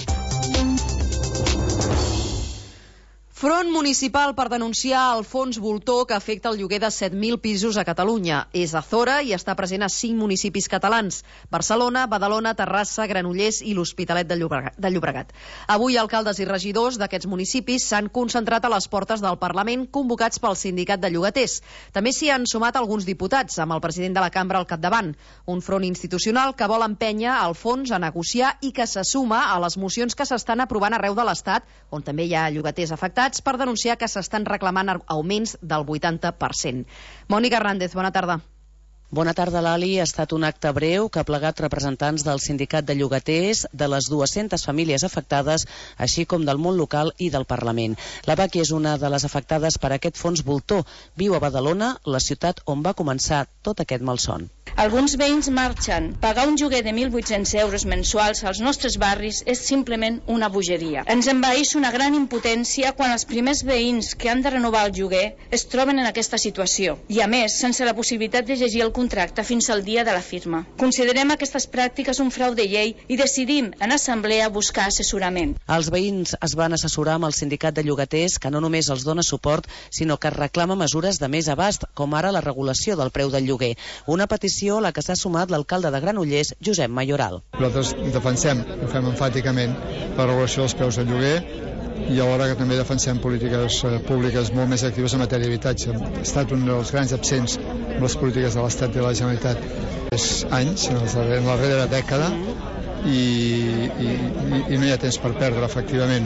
Front municipal per denunciar el fons voltor que afecta el lloguer de set mil pisos a Catalunya. És a Zora i està present a cinc municipis catalans: Barcelona, Badalona, Terrassa, Granollers i l'Hospitalet de Llobregat. Avui alcaldes i regidors d'aquests municipis s'han concentrat a les portes del Parlament, convocats pel sindicat de llogaters. També s'hi han sumat alguns diputats, amb el president de la cambra al capdavant. Un front institucional que vol empènyer el fons a negociar i que se suma a les mocions que s'estan aprovant arreu de l'Estat, on també hi ha llogaters afectats, per denunciar que s'estan reclamant augments del vuitanta per cent. Mònica Hernández, bona tarda. Bona tarda, Lali. Ha estat un acte breu que ha plegat representants del sindicat de llogaters, de les dues-centes famílies afectades, així com del món local i del Parlament. La Paqui és una de les afectades per aquest fons voltor. Viu a Badalona, la ciutat on va començar tot aquest malson. Alguns veïns marxen. Pagar un lloguer de mil vuit-cents euros mensuals als nostres barris és simplement una bogeria. Ens envaeix una gran impotència quan els primers veïns que han de renovar el lloguer es troben en aquesta situació. I a més, sense la possibilitat de llegir el contracte fins al dia de la firma. Considerem aquestes pràctiques un frau de llei i decidim en assemblea buscar assessorament. Els veïns es van assessorar amb el sindicat de llogaters, que no només els dona suport, sinó que reclama mesures de més abast, com ara la regulació del preu del lloguer. Una petició a la que s'ha sumat l'alcalde de Granollers, Josep Mayoral. Nosaltres defensem, ho fem enfàticament, la regulació dels preus del lloguer i alhora que també defensem polítiques públiques molt més actives en matèria d'habitatge. Ha estat un dels grans absents en les polítiques de l'Estat i de la Generalitat. És anys, en la darrera dècada, i, i, i no hi ha temps per perdre, efectivament.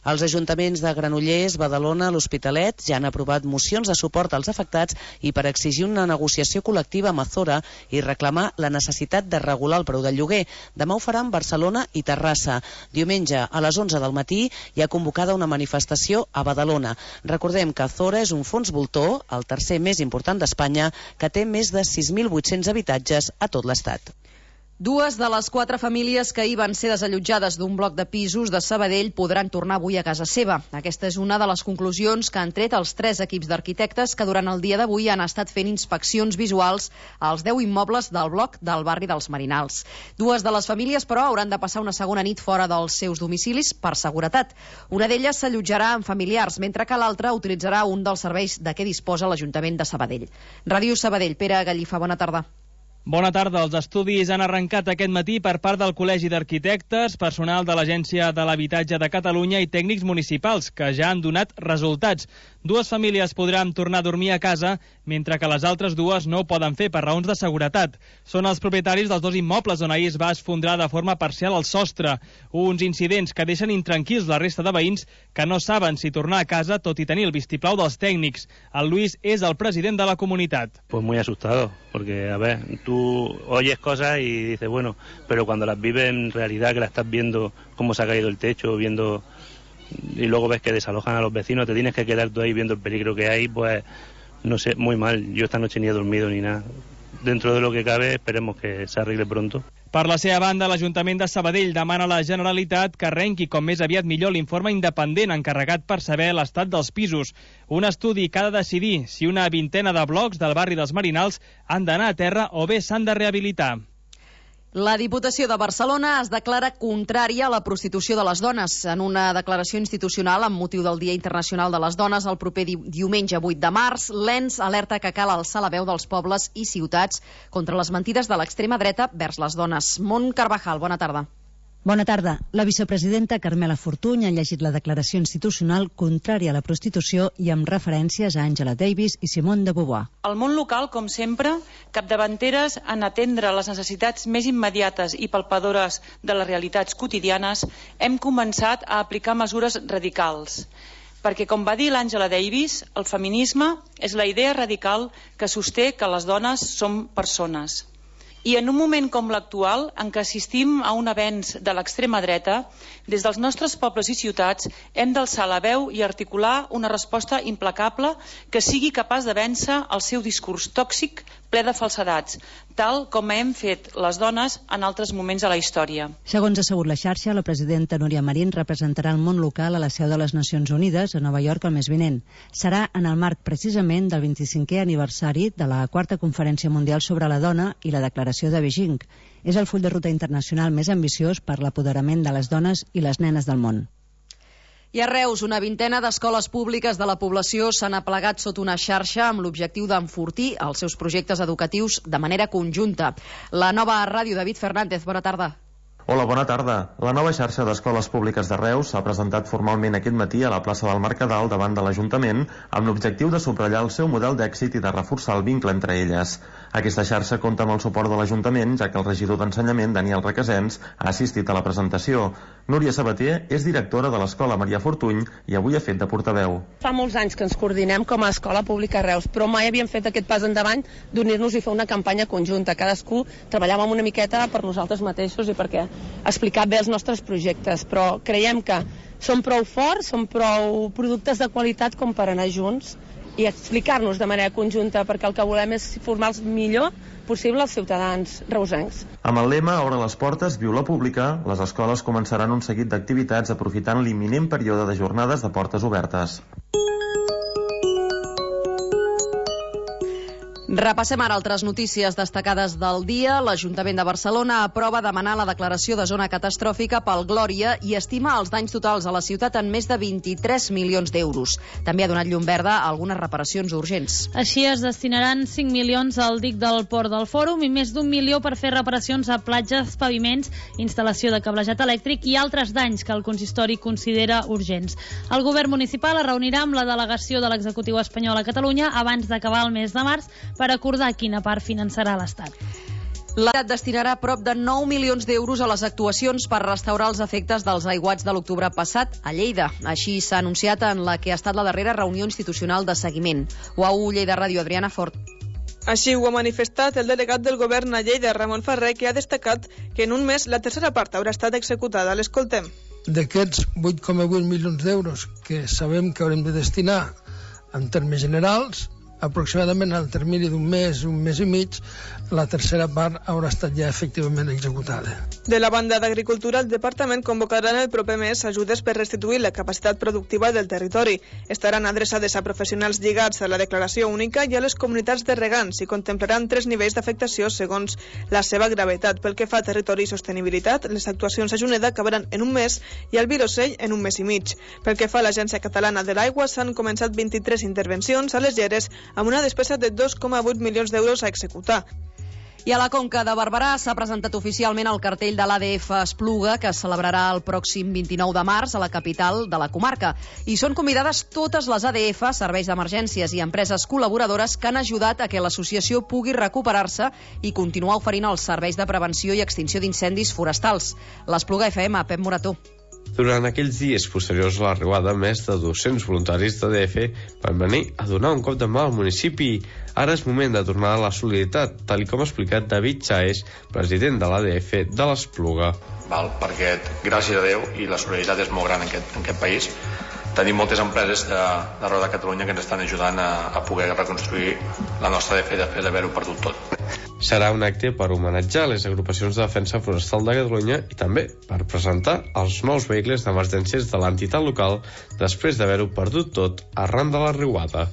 Els ajuntaments de Granollers, Badalona, l'Hospitalet ja han aprovat mocions de suport als afectats i per exigir una negociació col·lectiva amb Azora i reclamar la necessitat de regular el preu del lloguer. Demà ho faran Barcelona i Terrassa. Diumenge a les onze del matí hi ha convocada una manifestació a Badalona. Recordem que Azora és un fons voltor, el tercer més important d'Espanya, que té més de sis mil vuit-cents habitatges a tot l'Estat. Dues de les quatre famílies que ahir van ser desallotjades d'un bloc de pisos de Sabadell podran tornar avui a casa seva. Aquesta és una de les conclusions que han tret els tres equips d'arquitectes que durant el dia d'avui han estat fent inspeccions visuals als deu immobles del bloc del barri dels Marinals. Dues de les famílies, però, hauran de passar una segona nit fora dels seus domicilis per seguretat. Una d'elles s'allotjarà amb familiars, mentre que l'altra utilitzarà un dels serveis de què disposa l'Ajuntament de Sabadell. Ràdio Sabadell, Pere Gallifa, bona tarda. Bona tarda. Els estudis han arrencat aquest matí per part del Col·legi d'Arquitectes, personal de l'Agència de l'Habitatge de Catalunya i tècnics municipals, que ja han donat resultats. Dues famílies podran tornar a dormir a casa, mentre que les altres dues no ho poden fer per raons de seguretat. Són els propietaris dels dos immobles on ahir es va esfondrar de forma parcial el sostre. Uns incidents que deixen intranquils la resta de veïns que no saben si tornar a casa tot i tenir el vistiplau dels tècnics. El Luis és el president de la comunitat. Pues muy asustado, porque, a ver, tú oyes cosas y dices, bueno, pero cuando las vives en realidad, que la estás viendo cómo se ha caído el techo, viendo y luego ves que desalojan a los vecinos, te tienes que quedar tú ahí viendo el peligro que hay, pues no sé, muy mal. Yo esta noche ni he dormido ni nada. Dentro de lo que cabe, esperemos que se arregle pronto. Per la seva banda, l'Ajuntament de Sabadell demana a la Generalitat que arrenqui com més aviat millor l'informe independent encarregat per saber l'estat dels pisos. Un estudi que ha de decidir si una vintena de blocs del barri dels Marinals han d'anar a terra o bé s'han de rehabilitar. La Diputació de Barcelona es declara contrària a la prostitució de les dones. En una declaració institucional amb motiu del Dia Internacional de les Dones el proper di diumenge vuit de març, l'E N S alerta que cal alçar la veu dels pobles i ciutats contra les mentides de l'extrema dreta vers les dones. Mont Carvajal, bona tarda. Bona tarda. La vicepresidenta Carmela Fortuny ha llegit la declaració institucional contrària a la prostitució i amb referències a Angela Davis i Simone de Beauvoir. El món local, com sempre, capdavanteres en atendre les necessitats més immediates i palpadores de les realitats quotidianes, hem començat a aplicar mesures radicals. Perquè, com va dir l'Angela Davis, el feminisme és la idea radical que sosté que les dones som persones. I en un moment com l'actual, en què assistim a un avenç de l'extrema dreta, des dels nostres pobles i ciutats hem d'alçar la veu i articular una resposta implacable que sigui capaç de vèncer el seu discurs tòxic ple de falsedats, tal com hem fet les dones en altres moments de la història. Segons ha assegut la xarxa, la presidenta Núria Marín representarà el món local a la seu de les Nacions Unides a Nova York el mes vinent. Serà en el marc precisament del vint-i-cinquè aniversari de la quarta Conferència Mundial sobre la Dona i la Declaració de Beijing. És el full de ruta internacional més ambiciós per l'apoderament de les dones i les nenes del món. I a Reus, una vintena d'escoles públiques de la població s'han aplegat sota una xarxa amb l'objectiu d'enfortir els seus projectes educatius de manera conjunta. La nova ràdio, David Fernández, bona tarda. Hola, bona tarda. La nova xarxa d'escoles públiques de Reus s'ha presentat formalment aquest matí a la plaça del Mercadal davant de l'Ajuntament amb l'objectiu de subratllar el seu model d'èxit i de reforçar el vincle entre elles. Aquesta xarxa compta amb el suport de l'Ajuntament, ja que el regidor d'Ensenyament, Daniel Requesens, ha assistit a la presentació. Núria Sabater és directora de l'Escola Maria Fortuny i avui ha fet de portaveu. Fa molts anys que ens coordinem com a Escola Pública Reus, però mai havíem fet aquest pas endavant d'unir-nos i fer una campanya conjunta. Cadascú treballàvem una miqueta per nosaltres mateixos i perquè explicar bé els nostres projectes, però creiem que som prou forts, som prou productes de qualitat com per anar junts i explicar-nos de manera conjunta, perquè el que volem és formar el millor possible als ciutadans reusencs. Amb el lema Obre les portes, viu la pública, les escoles començaran un seguit d'activitats aprofitant l'imminent període de jornades de portes obertes. Repassem ara altres notícies destacades del dia. L'Ajuntament de Barcelona aprova demanar la declaració de zona catastròfica pel Glòria i estima els danys totals a la ciutat en més de vint-i-tres milions d'euros. També ha donat llum verda a algunes reparacions urgents. Així es destinaran cinc milions al dic del Port del Fòrum i més d'un milió per fer reparacions a platges, paviments, instal·lació de cablejat elèctric i altres danys que el consistori considera urgents. El govern municipal es reunirà amb la delegació de l'executiu espanyol a Catalunya abans d'acabar el mes de març per acordar quina part finançarà l'Estat. L'Estat destinarà prop de nou milions d'euros a les actuacions per restaurar els efectes dels aiguats de l'octubre passat a Lleida. Així s'ha anunciat en la que ha estat la darrera reunió institucional de seguiment. U A U Lleida Ràdio, Adriana Fort. Així ho ha manifestat el delegat del govern a Lleida, Ramon Ferrer, que ha destacat que en un mes la tercera part haurà estat executada. L'escoltem. D'aquests vuit coma vuit milions d'euros que sabem que haurem de destinar en termes generals, aproximadament al termini d'un mes, un mes i mig, la tercera part haurà estat ja efectivament executada. De la banda d'Agricultura, el Departament convocarà en el proper mes ajudes per restituir la capacitat productiva del territori. Estaran adreçades a professionals lligats a la declaració única i a les comunitats de regants i contemplaran tres nivells d'afectació segons la seva gravetat. Pel que fa a territori i sostenibilitat, les actuacions a Juneda acabaran en un mes i al Vilosell en un mes i mig. Pel que fa a l'Agència Catalana de l'Aigua, s'han començat vint-i-tres intervencions a les lleres amb una despesa de dos coma vuit milions d'euros a executar. I a la Conca de Barberà s'ha presentat oficialment el cartell de l'A D F Espluga, que es celebrarà el pròxim vint-i-nou de març a la capital de la comarca. I són convidades totes les A D F, serveis d'emergències i empreses col·laboradores que han ajudat a que l'associació pugui recuperar-se i continuar oferint els serveis de prevenció i extinció d'incendis forestals. L'Espluga F M, Pep Morató. Durant aquells dies posteriors a l'arribada, més de dos-cents voluntaris d'A D F van venir a donar un cop de mà al municipi. Ara és moment de tornar a la solidaritat, tal com ha explicat David Chaes, president de l'A D F de l'Espluga. Val, perquè gràcies a Déu, i la solidaritat és molt gran en aquest, en aquest país, tenim moltes empreses de, d'arreu de Catalunya que ens estan ajudant a, a poder reconstruir la nostra A D F després d'haver-ho perdut tot. Serà un acte per homenatjar les agrupacions de defensa forestal de Catalunya i també per presentar els nous vehicles d'emergències de l'entitat local després d'haver-ho perdut tot arran de la riuada.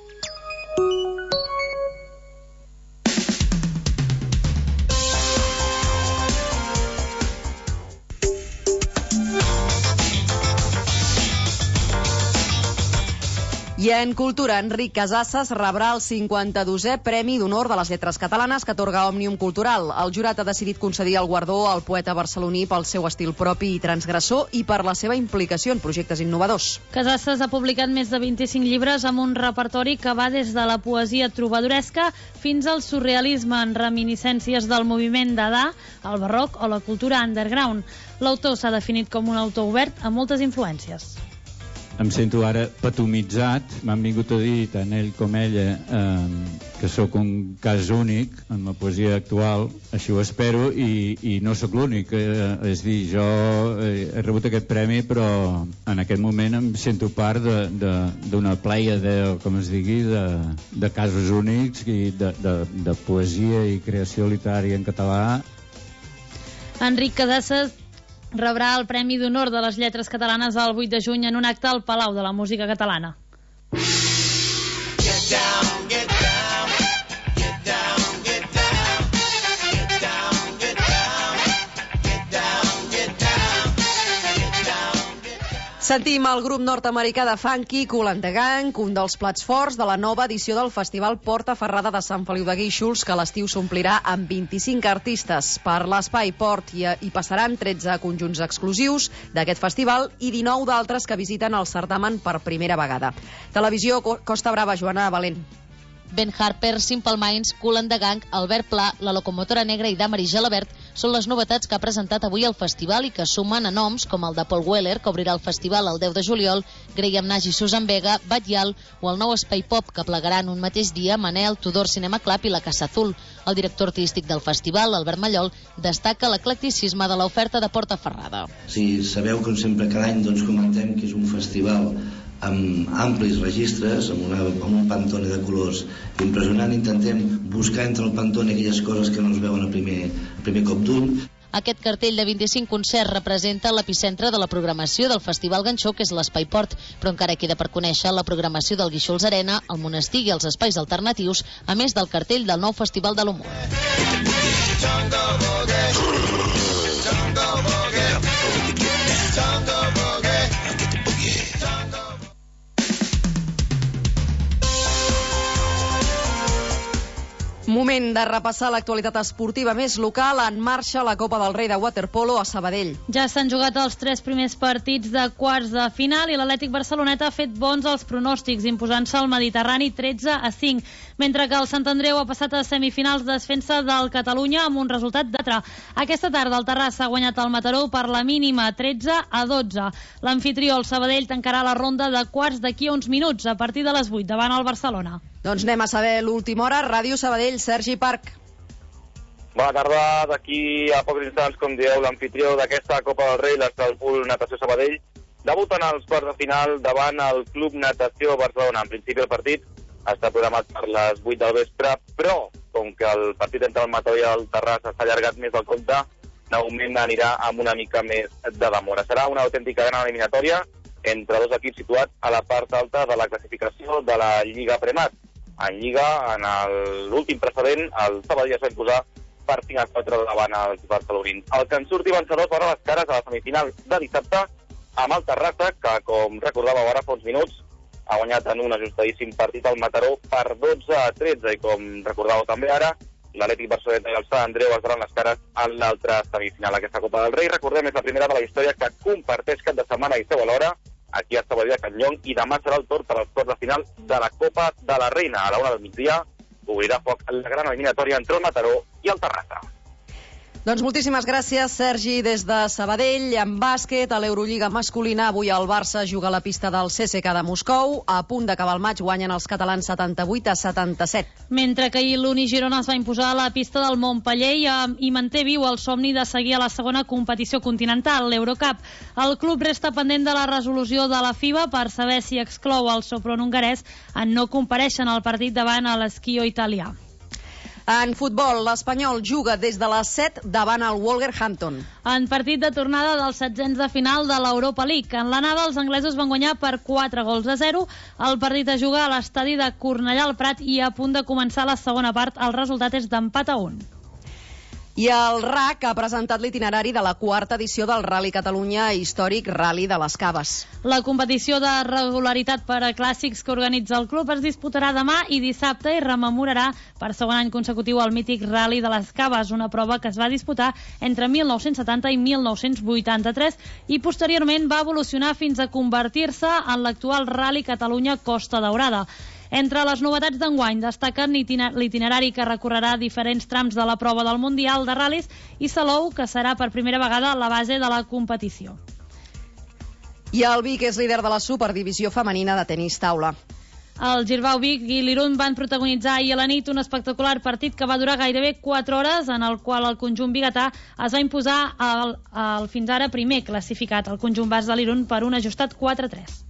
I en cultura, Enric Casasses rebrà el cinquanta-dosè Premi d'Honor de les Lletres Catalanes que atorga Òmnium Cultural. El jurat ha decidit concedir el guardó al poeta barceloní pel seu estil propi i transgressor i per la seva implicació en projectes innovadors. Casasses ha publicat més de vint-i-cinc llibres amb un repertori que va des de la poesia trobadoresca fins al surrealisme en reminiscències del moviment Dada, el barroc o la cultura underground. L'autor s'ha definit com un autor obert a moltes influències. Em sento ara patomitzat, m'han vingut a dir tant ell com ella eh, que sóc un cas únic en la poesia actual, així ho espero, i, i no sóc l'únic, eh, és dir, jo eh, he rebut aquest premi però en aquest moment em sento part d'una pleia de, com es digui, de, de casos únics i de, de, de poesia i creació literària en català. Enric Casasses rebrà el Premi d'Honor de les Lletres Catalanes el vuit de juny en un acte al Palau de la Música Catalana. Get down, get down, get down, get down, get down, get down, get down, get down, get down. Sentim el grup nord-americà de funky Kool and the Gang, un dels plats forts de la nova edició del Festival Porta Ferrada de Sant Feliu de Guíxols, que a l'estiu s'omplirà amb vint-i-cinc artistes. Per l'Espai Port hi, hi passaran tretze conjunts exclusius d'aquest festival i dinou d'altres que visiten el certamen per primera vegada. Televisió Costa Brava, Joana Valent. Ben Harper, Simple Minds, Kool and the Gang, Albert Pla, La Locomotora Negra i Damaris Gelabert són les novetats que ha presentat avui el festival i que sumen a noms com el de Paul Weller, que obrirà el festival el deu de juliol, Graham Nash i Susan Vega, Batllal o el nou Espai Pop, que plegaran un mateix dia Manel, Tudor Cinema Club i la Casa Azul. El director artístic del festival, Albert Mallol, destaca l'eclecticisme de l'oferta de Porta Ferrada. Sí, sabeu que sempre cada any doncs, comentem que és un festival amb amplis registres, amb, una, amb un pantone de colors impressionant. Intentem buscar entre el pantone aquelles coses que no es veuen a primer, a primer cop d'ull. Aquest cartell de vint-i-cinc concerts representa l'epicentre de la programació del Festival Ganxó, que és l'Espai Port, però encara queda per conèixer la programació del Guíxols Arena, el Monestir i els espais alternatius, a més del cartell del nou Festival de l'Humor. Moment de repassar l'actualitat esportiva més local. En marxa la Copa del Rei de waterpolo a Sabadell. Ja s'han jugat els tres primers partits de quarts de final i l'Atlètic Barceloneta ha fet bons els pronòstics, imposant-se al Mediterrani tretze a cinc, mentre que el Sant Andreu ha passat a semifinals desfent-se del Catalunya amb un resultat d'altre. Aquesta tarda el Terrassa ha guanyat el Mataró per la mínima tretze a dotze. L'anfitrió, el Sabadell, tancarà la ronda de quarts d'aquí a uns minuts, a partir de les vuit, davant el Barcelona. Doncs anem a saber l'última hora. Ràdio Sabadell, Sergi Parc. Bona tarda. D'aquí a pocs instants, com dieu, l'anfitrió d'aquesta Copa del Rei, l'Estrasburg Natació Sabadell, debuten als quarts de final davant el Club Natació Barcelona. En principi el partit està programat per les vuit del vespre, però com que el partit entre el Mataró i el Terrassa s'ha allargat més del compte, d'augment anirà amb una mica més de demora. Serà una autèntica gran eliminatòria entre dos equips situats a la part alta de la classificació de la Lliga Premat. En Lliga, en l'últim precedent, el Sabadell es va imposar per cinc a quatre davant els barcelonins. El que en surti vencedors veurà les cares a la semifinal de dissabte amb el Terrassa, que, com recordàveu ara fa uns minuts, ha guanyat en un ajustadíssim partit al Mataró per dotze a tretze, i com recordàveu també ara, l'Atlètic Barceloneta i el Sant Andreu es donen les cares en l'altra semifinal. Aquesta Copa del Rei, recordem, és la primera de la història que comparteix cap de setmana i seu alhora aquí a Sabadell, a Can Llong, i demà serà el torn per als quarts de final de la Copa de la Reina. A la una del migdia obrirà foc la gran eliminatòria entre el Mataró i el Terrassa. Doncs moltíssimes gràcies, Sergi, des de Sabadell. En bàsquet, a l'Eurolliga masculina, avui el Barça juga a la pista del C S K a de Moscou. A punt d'acabar el maig, guanyen els catalans setanta-vuit a setanta-set. Mentre que ahir l'Uni Girona es va imposar a la pista del Montpeller i, i manté viu el somni de seguir a la segona competició continental, l'Eurocup. El club resta pendent de la resolució de la FIBA per saber si exclou el Sopron hongarès en no comparèixer en el partit davant a l'Esquio italià. En futbol, l'Espanyol juga des de les set davant el Wolverhampton. En partit de tornada dels setzents de final de l'Europa League. En l'anada, els anglesos van guanyar per quatre gols a zero. El partit es juga a l'estadi de Cornellà al Prat i a punt de començar la segona part. El resultat és d'empat a un. I el R A C ha presentat l'itinerari de la quarta edició del Rally Catalunya històric Rally de les Caves. La competició de regularitat per a clàssics que organitza el club es disputarà demà i dissabte i rememorarà per segon any consecutiu el mític Rally de les Caves, una prova que es va disputar entre mil nou-cents setanta i mil nou-cents vuitanta-tres i posteriorment va evolucionar fins a convertir-se en l'actual Rally Catalunya Costa Daurada. Entre les novetats d'enguany destaquen l'itinerari que recorrerà diferents trams de la prova del Mundial de Ral·lis i Salou, que serà per primera vegada la base de la competició. I el Vic és líder de la Superdivisió femenina de tenis taula. El Girbau Vic i l'Irun van protagonitzar ahir a la nit un espectacular partit que va durar gairebé quatre hores, en el qual el conjunt biguetà es va imposar al, al fins ara primer classificat, el conjunt bas de l'Irun, per un ajustat quatre a tres.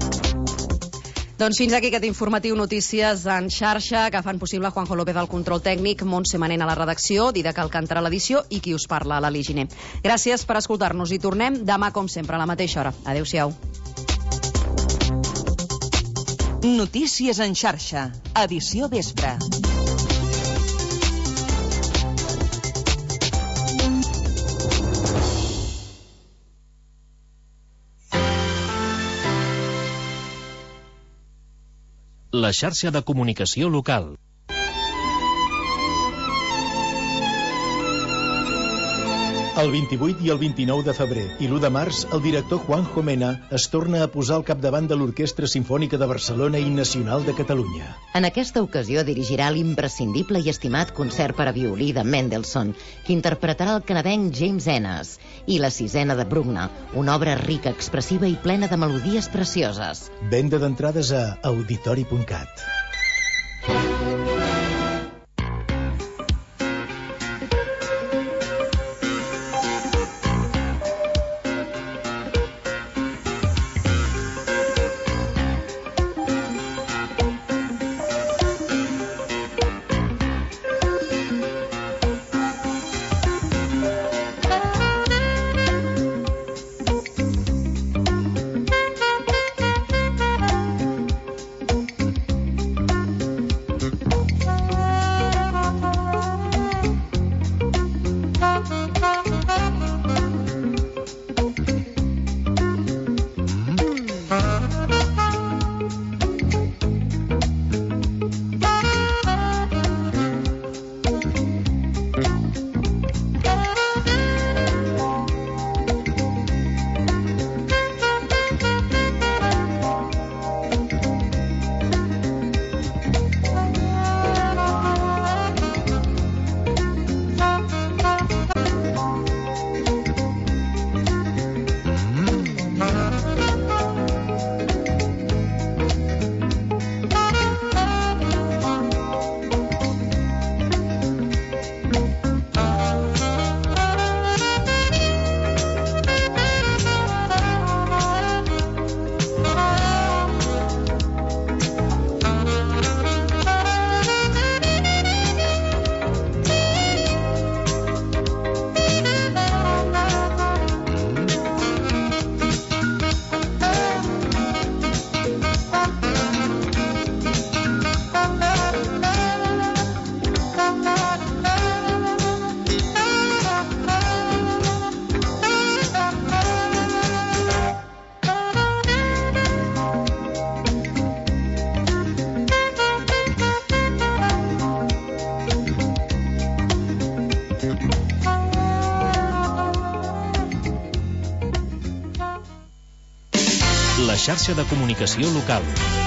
Doncs fins aquí aquest informatiu Notícies en xarxa que fan possible Juanjo López al control tècnic, Montse Manent a la redacció, Didac Alcántara a l'edició i qui us parla, la Liginer. Gràcies per escoltar-nos i tornem demà com sempre a la mateixa hora. Adéu-siau. Notícies en xarxa, edició vespre. La xarxa de comunicació local. El vint-i-vuit i el vint-i-nou de febrer i l'u de març, el director Juanjo Mena es torna a posar al capdavant de l'Orquestra Simfònica de Barcelona i Nacional de Catalunya. En aquesta ocasió dirigirà l'imprescindible i estimat concert per a violí de Mendelssohn, que interpretarà el canadenc James Ennis, i la sisena de Bruckner, una obra rica, expressiva i plena de melodies precioses. Venda d'entrades a auditori punt cat. xarxa de comunicació local.